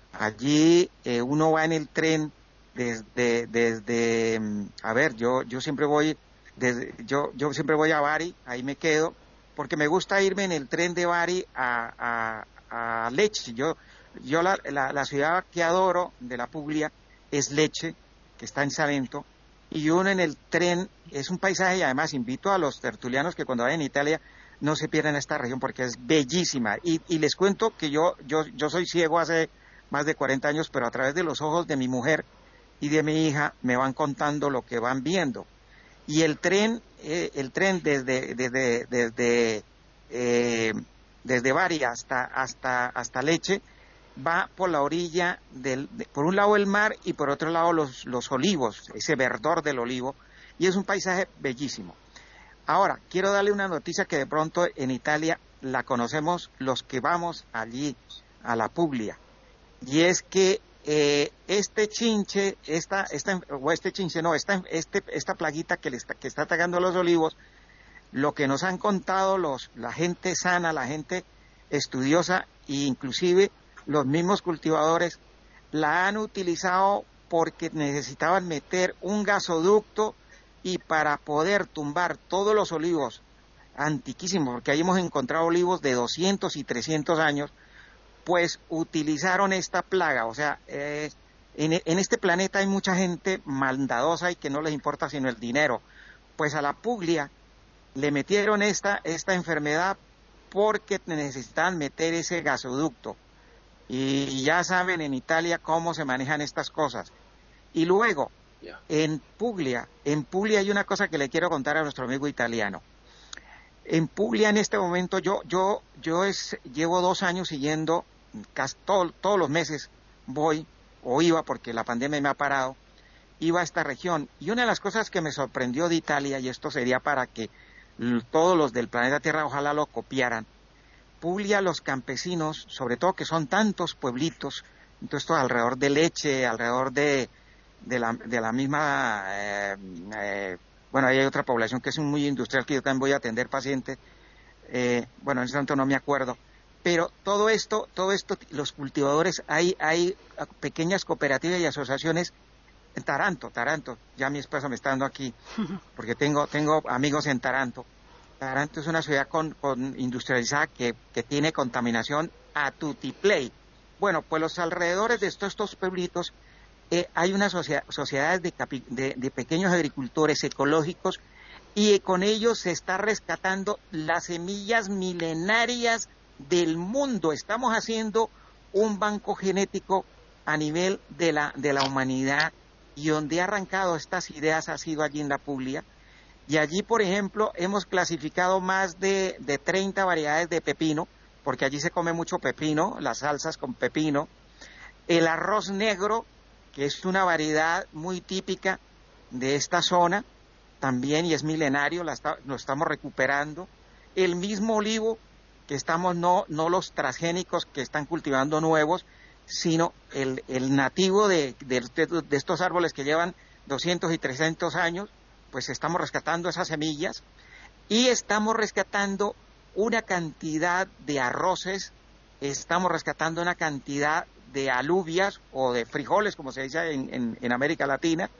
Allí eh, uno va en el tren desde, desde, a ver, yo, yo siempre voy, desde, yo, yo siempre voy a Bari, ahí me quedo, porque me gusta irme en el tren de Bari a, a, a Lecce. Yo, yo la, la, la ciudad que adoro de la Puglia es Lecce, que está en Salento, y uno en el tren, es un paisaje, y además invito a los tertulianos que cuando vayan a Italia no se pierdan esta región porque es bellísima, y, y les cuento que yo, yo, yo soy ciego hace más de cuarenta años, pero a través de los ojos de mi mujer y de mi hija me van contando lo que van viendo, y el tren, eh, el tren desde, desde, desde, eh, desde Bari hasta, hasta, hasta Lecce, va por la orilla, del, de, por un lado el mar y por otro lado los, los olivos, ese verdor del olivo, y es un paisaje bellísimo. Ahora, quiero darle una noticia que de pronto en Italia la conocemos los que vamos allí a la Puglia, y es que eh, este chinche, esta, esta, o este chinche no, esta, este, esta plaguita que, le está, que está atacando a los olivos, lo que nos han contado los, la gente sana, la gente estudiosa e inclusive los mismos cultivadores la han utilizado porque necesitaban meter un gasoducto y para poder tumbar todos los olivos antiquísimos, porque ahí hemos encontrado olivos de doscientos y trescientos años, pues utilizaron esta plaga. O sea, eh, en, en este planeta hay mucha gente maldadosa y que no les importa sino el dinero. Pues a la Puglia le metieron esta, esta enfermedad porque necesitaban meter ese gasoducto. Y ya saben en Italia cómo se manejan estas cosas. Y luego, yeah. en Puglia, en Puglia hay una cosa que le quiero contar a nuestro amigo italiano. En Puglia en este momento yo yo yo es, llevo dos años siguiendo, casi todo, todos los meses voy, o iba porque la pandemia me ha parado, iba a esta región. Y una de las cosas que me sorprendió de Italia, y esto sería para que todos los del planeta Tierra ojalá lo copiaran, Puglia, los campesinos, sobre todo que son tantos pueblitos, entonces todo alrededor de Lecce, alrededor de, de, la, de la misma, eh, eh, bueno, ahí hay otra población que es muy industrial, que yo también voy a atender pacientes, eh, bueno, en este momento no me acuerdo, pero todo esto, todo esto, los cultivadores, hay, hay pequeñas cooperativas y asociaciones en Taranto, Taranto, ya mi esposa me está dando aquí, porque tengo, tengo amigos en Taranto. Taranto es una ciudad con, con industrializada que, que tiene contaminación a tutiplay. Bueno, pues los alrededores de estos, estos pueblitos eh, hay unas socia- sociedades de, capi- de, de pequeños agricultores ecológicos y con ellos se está rescatando las semillas milenarias del mundo. Estamos haciendo un banco genético a nivel de la, de la humanidad y donde ha arrancado estas ideas ha sido allí en la Puglia. Y allí, por ejemplo, hemos clasificado más de, de treinta variedades de pepino, porque allí se come mucho pepino, las salsas con pepino. El arroz negro, que es una variedad muy típica de esta zona, también y es milenario, la está, lo estamos recuperando. El mismo olivo, que estamos no, no los transgénicos que están cultivando nuevos, sino el, el nativo de, de, de estos árboles que llevan doscientos y trescientos años, pues estamos rescatando esas semillas y estamos rescatando una cantidad de arroces, estamos rescatando una cantidad de alubias o de frijoles, como se dice en, en, en América Latina.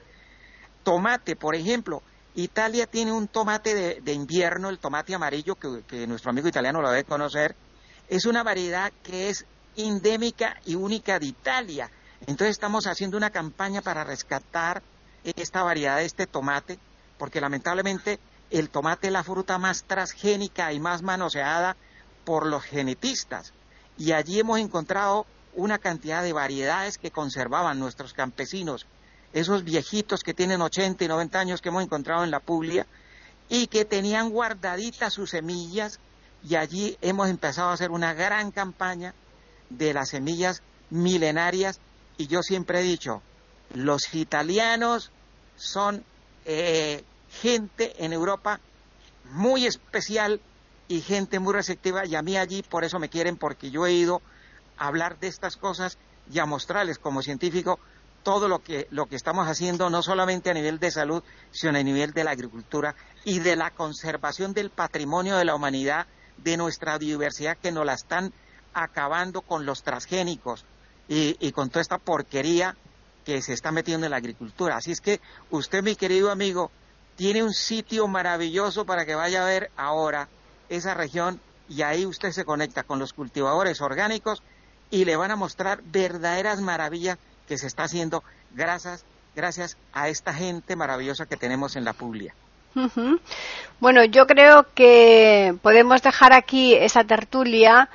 Tomate, por ejemplo, Italia tiene un tomate de, de invierno, el tomate amarillo, que, que nuestro amigo italiano lo debe conocer, es una variedad que es endémica y única de Italia. Entonces estamos haciendo una campaña para rescatar esta variedad de este tomate, porque lamentablemente el tomate es la fruta más transgénica y más manoseada por los genetistas. Y allí hemos encontrado una cantidad de variedades que conservaban nuestros campesinos, esos viejitos que tienen ochenta y noventa años que hemos encontrado en la Puglia, y que tenían guardaditas sus semillas, y allí hemos empezado a hacer una gran campaña de las semillas milenarias, y yo siempre he dicho, los italianos son eh, gente en Europa muy especial y gente muy receptiva, y a mí allí por eso me quieren, porque yo he ido a hablar de estas cosas y a mostrarles como científico todo lo que, lo que estamos haciendo, no solamente a nivel de salud, sino a nivel de la agricultura y de la conservación del patrimonio de la humanidad, de nuestra biodiversidad, que nos la están acabando con los transgénicos y, y con toda esta porquería que se está metiendo en la agricultura. Así es que usted, mi querido amigo, tiene un sitio maravilloso para que vaya a ver ahora esa región, y ahí usted se conecta con los cultivadores orgánicos y le van a mostrar verdaderas maravillas que se está haciendo gracias, gracias a esta gente maravillosa que tenemos en la Puglia. Uh-huh. Bueno, yo creo que podemos dejar aquí esa tertulia.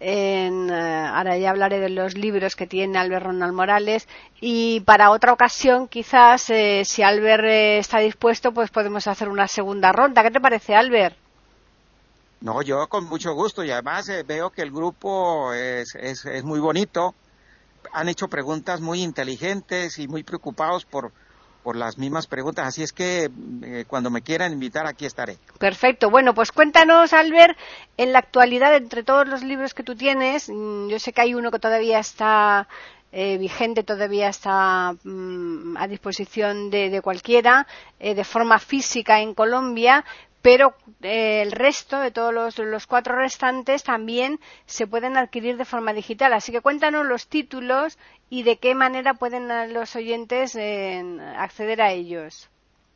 En, eh, ahora ya hablaré de los libros que tiene Albert Ronald Morales, y para otra ocasión quizás, eh, si Albert eh, está dispuesto, pues podemos hacer una segunda ronda. ¿Qué te parece, Albert? No, yo con mucho gusto, y además eh, veo que el grupo es, es, es muy bonito, han hecho preguntas muy inteligentes y muy preocupados por por las mismas preguntas, así es que eh, cuando me quieran invitar aquí estaré. Perfecto, bueno, pues cuéntanos, Albert, en la actualidad, entre todos los libros que tú tienes, yo sé que hay uno que todavía está eh, vigente, todavía está mm, a disposición de, de cualquiera, eh, de forma física en Colombia, pero eh, el resto de todos los, los cuatro restantes también se pueden adquirir de forma digital. Así que cuéntanos los títulos y de qué manera pueden los oyentes eh, acceder a ellos.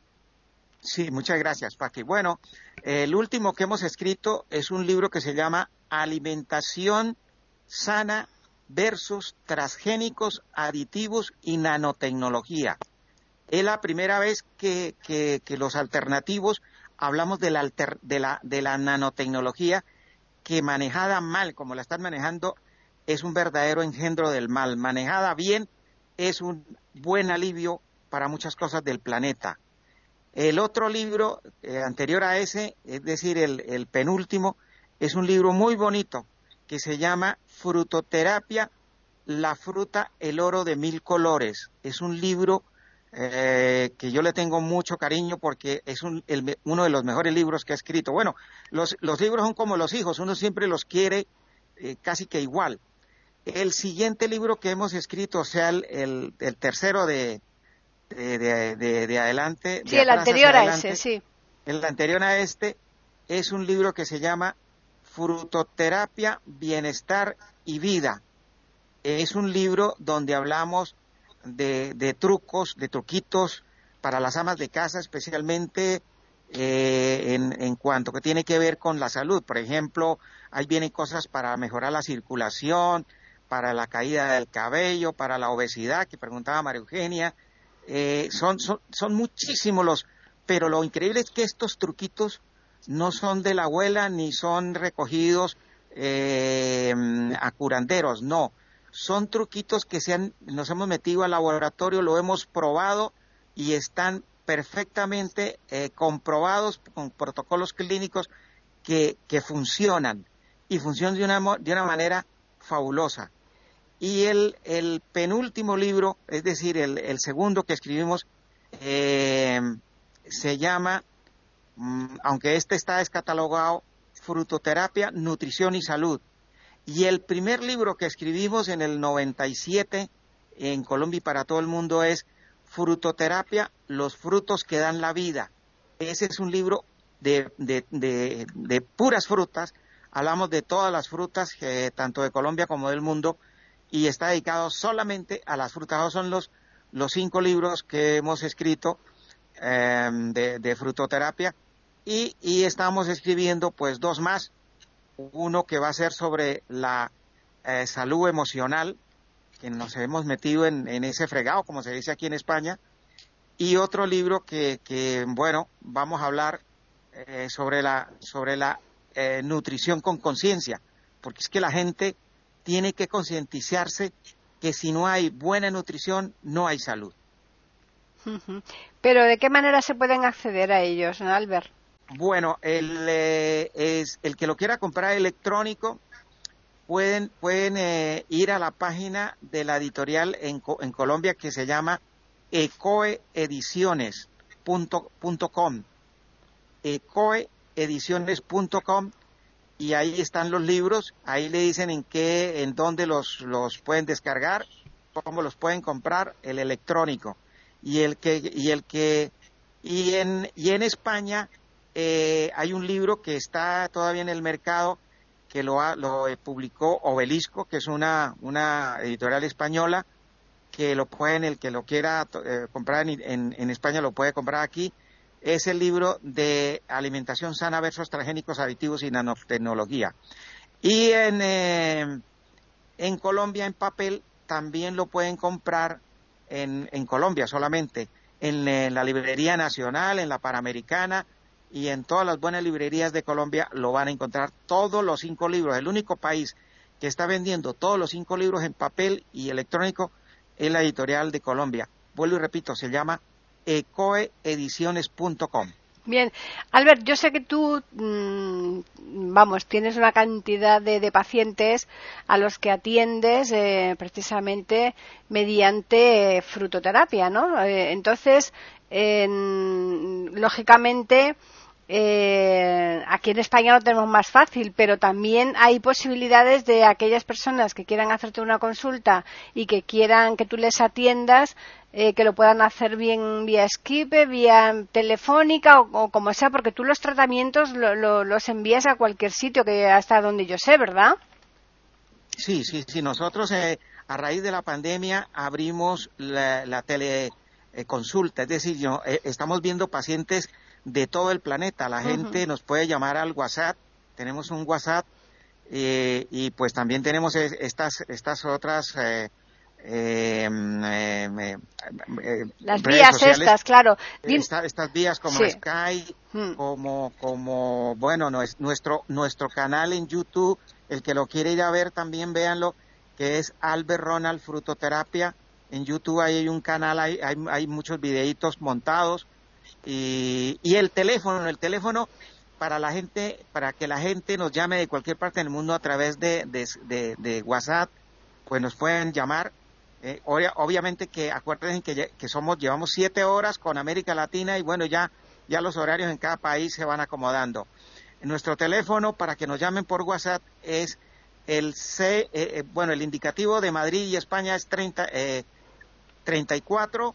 Sí, muchas gracias, Paqui. Bueno, el último que hemos escrito es un libro que se llama Alimentación sana versus transgénicos, aditivos y nanotecnología. Es la primera vez que, que, que los alternativos hablamos de la, alter, de, la, de la nanotecnología, que manejada mal, como la están manejando, es un verdadero engendro del mal. Manejada bien, es un buen alivio para muchas cosas del planeta. El otro libro, eh, anterior a ese, es decir, el, el penúltimo, es un libro muy bonito que se llama Frutoterapia, la fruta, el oro de mil colores. Es un libro eh, que yo le tengo mucho cariño porque es un, el, uno de los mejores libros que he escrito. Bueno, los, los libros son como los hijos, uno siempre los quiere eh, casi que igual. El siguiente libro que hemos escrito, o sea, el, el, el tercero de, de, de, de, de adelante. Sí, de el anterior a adelante, ese, sí. El anterior a este es un libro que se llama Frutoterapia, Bienestar y Vida. Es un libro donde hablamos de, de trucos, de truquitos para las amas de casa, especialmente eh, en, en cuanto que tiene que ver con la salud. Por ejemplo, ahí vienen cosas para mejorar la circulación, para la caída del cabello, para la obesidad, que preguntaba María Eugenia. Eh, son, son, son muchísimos los, pero lo increíble es que estos truquitos no son de la abuela ni son recogidos eh, a curanderos, no. Son truquitos que se han, nos hemos metido al laboratorio, lo hemos probado y están perfectamente eh, comprobados con protocolos clínicos que, que funcionan y funcionan de una, de una manera fabulosa. Y el, el penúltimo libro, es decir, el, el segundo que escribimos, eh, se llama, mm, aunque este está descatalogado, Frutoterapia, Nutrición y Salud. Y el primer libro que escribimos en el noventa y siete en Colombia y para todo el mundo es Frutoterapia, los frutos que dan la vida. Ese es un libro de, de, de, de puras frutas. Hablamos de todas las frutas, eh, tanto de Colombia como del mundo, y está dedicado solamente a las frutas. Esos son los, los cinco libros que hemos escrito eh, de, de frutoterapia, y, y estamos escribiendo pues dos más. Uno que va a ser sobre la eh, salud emocional, que nos hemos metido en, en ese fregado, como se dice aquí en España, y otro libro que, que bueno, vamos a hablar eh, sobre la, sobre la eh, nutrición con conciencia, porque es que la gente tiene que concientizarse que si no hay buena nutrición, no hay salud. Pero ¿de qué manera se pueden acceder a ellos, ¿no, Albert? Bueno, el, eh, es, el que lo quiera comprar electrónico, pueden, pueden eh, ir a la página de la editorial en, en Colombia que se llama ecoeediciones punto com, ecoeediciones punto com, y ahí están los libros, ahí le dicen en qué, en dónde los, los pueden descargar, cómo los pueden comprar, el electrónico. Y el que, y el que, y en, y en España, Eh, hay un libro que está todavía en el mercado que lo, ha, lo publicó Obelisco, que es una, una editorial española, que lo pueden, el que lo quiera eh, comprar en, en, en España lo puede comprar aquí. Es el libro de Alimentación sana versus transgénicos, aditivos y nanotecnología. Y en, eh, en Colombia, en papel, también lo pueden comprar en, en Colombia solamente, en, en la Librería Nacional, en la Panamericana, y en todas las buenas librerías de Colombia lo van a encontrar todos los cinco libros. El único país que está vendiendo todos los cinco libros en papel y electrónico es la editorial de Colombia. Vuelvo y repito, se llama ecoeediciones punto com. Bien, Albert, yo sé que tú, mmm, vamos, tienes una cantidad de, de pacientes a los que atiendes eh, precisamente mediante eh, frutoterapia, ¿no? Eh, entonces, eh, lógicamente, eh, aquí en España lo tenemos más fácil, pero también hay posibilidades de aquellas personas que quieran hacerte una consulta y que quieran que tú les atiendas, eh, que lo puedan hacer bien vía Skype, vía telefónica o, o como sea, porque tú los tratamientos lo, lo, los envías a cualquier sitio, que hasta donde yo sé, ¿verdad? Sí, sí, sí. Nosotros eh, a raíz de la pandemia abrimos la, la teleconsulta, es decir, yo, eh, estamos viendo pacientes de todo el planeta. La uh-huh. gente nos puede llamar al WhatsApp, tenemos un WhatsApp eh, y pues también tenemos estas estas otras eh, eh, eh, eh, las vías sociales, estas, claro. Esta, estas vías como sí. Skype, hmm. como como bueno, no, es nuestro nuestro canal en YouTube. El que lo quiere ir a ver también véanlo, que es Albert Ronald Frutoterapia. En YouTube ahí hay un canal, hay, hay, hay muchos videitos montados. Y, y el teléfono, el teléfono para la gente, para que la gente nos llame de cualquier parte del mundo a través de, de, de, de WhatsApp, pues nos pueden llamar. Eh, obviamente que acuérdense que, que somos, llevamos siete horas con América Latina y bueno, ya, ya los horarios en cada país se van acomodando. Nuestro teléfono para que nos llamen por WhatsApp es el C, eh, bueno, el indicativo de Madrid y España es treinta, eh, treinta y cuatro,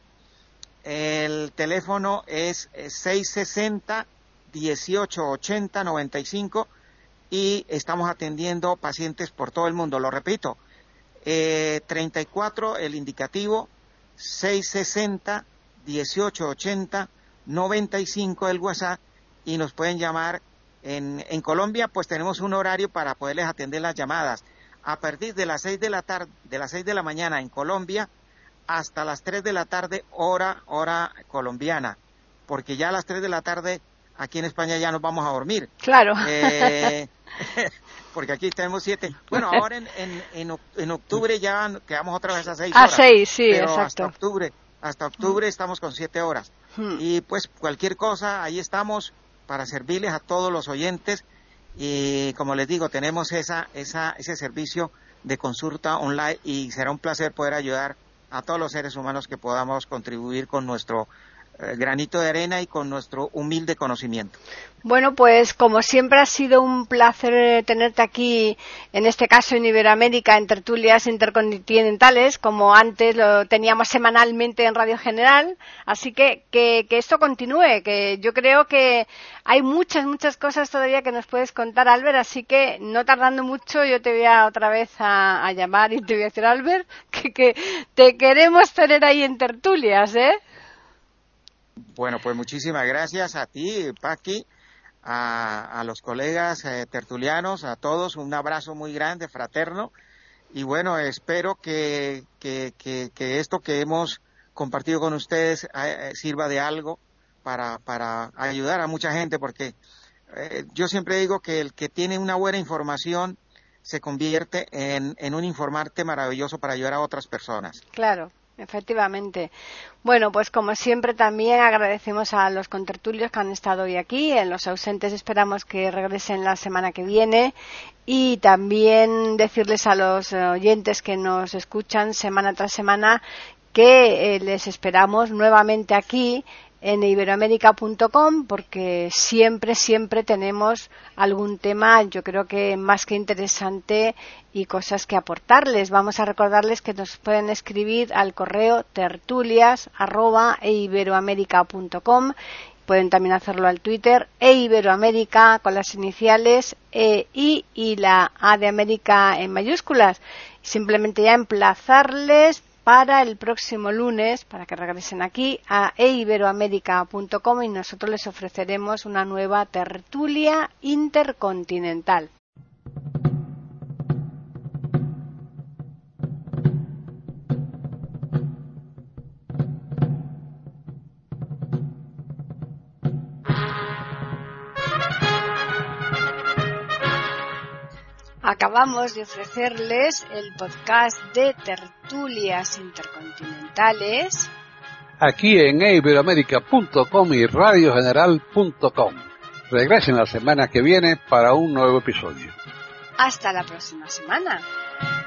el teléfono es seiscientos sesenta, dieciocho ochenta, noventa y cinco y estamos atendiendo pacientes por todo el mundo, lo repito, eh, treinta y cuatro el indicativo, seiscientos sesenta, dieciocho ochenta, noventa y cinco el WhatsApp y nos pueden llamar. En, en Colombia pues tenemos un horario para poderles atender las llamadas a partir de las seis de la tarde, de las seis de la mañana en Colombia hasta las tres de la tarde hora hora colombiana, porque ya a las tres de la tarde aquí en España ya nos vamos a dormir. Claro. Eh, porque aquí tenemos siete. Bueno, ahora en, en, en, en octubre ya quedamos otra vez a seis horas. A seis, sí, pero exacto. hasta octubre, hasta octubre estamos con siete horas. Hmm. Y pues cualquier cosa, ahí estamos para servirles a todos los oyentes y como les digo, tenemos esa, esa, ese servicio de consulta online y será un placer poder ayudar a todos los seres humanos que podamos contribuir con nuestro eh, granito de arena y con nuestro humilde conocimiento. Bueno, pues como siempre ha sido un placer tenerte aquí, en este caso en Iberoamérica, en tertulias intercontinentales, como antes lo teníamos semanalmente en Radio General, así que, que que esto continúe, que yo creo que hay muchas, muchas cosas todavía que nos puedes contar, Albert, así que no tardando mucho yo te voy a otra vez a, a llamar y te voy a decir, Albert, que, que te queremos tener ahí en tertulias, ¿eh? Bueno, pues muchísimas gracias a ti, Paqui. A, a los colegas eh, tertulianos, a todos, un abrazo muy grande, fraterno, y bueno, espero que, que, que, que esto que hemos compartido con ustedes eh, sirva de algo para, para ayudar a mucha gente, porque eh, yo siempre digo que el que tiene una buena información se convierte en, en un informante maravilloso para ayudar a otras personas. Claro. Efectivamente. Bueno, pues como siempre también agradecemos a los contertulios que han estado hoy aquí. En los ausentes esperamos que regresen la semana que viene y también decirles a los oyentes que nos escuchan semana tras semana que eh, les esperamos nuevamente aquí en iberoamerica punto com porque siempre, siempre tenemos algún tema, yo creo que más que interesante y cosas que aportarles. Vamos a recordarles que nos pueden escribir al correo tertulias arroba iberoamerica punto com. Pueden también hacerlo al Twitter e Iberoamérica con las iniciales E, I y la A de América en mayúsculas. Simplemente ya emplazarles para el próximo lunes, para que regresen aquí a e iberoamerica punto com y nosotros les ofreceremos una nueva tertulia intercontinental. Acabamos de ofrecerles el podcast de tertulias intercontinentales aquí en e iberoamerica punto com y radio general punto com. Regresen la semana que viene para un nuevo episodio. Hasta la próxima semana.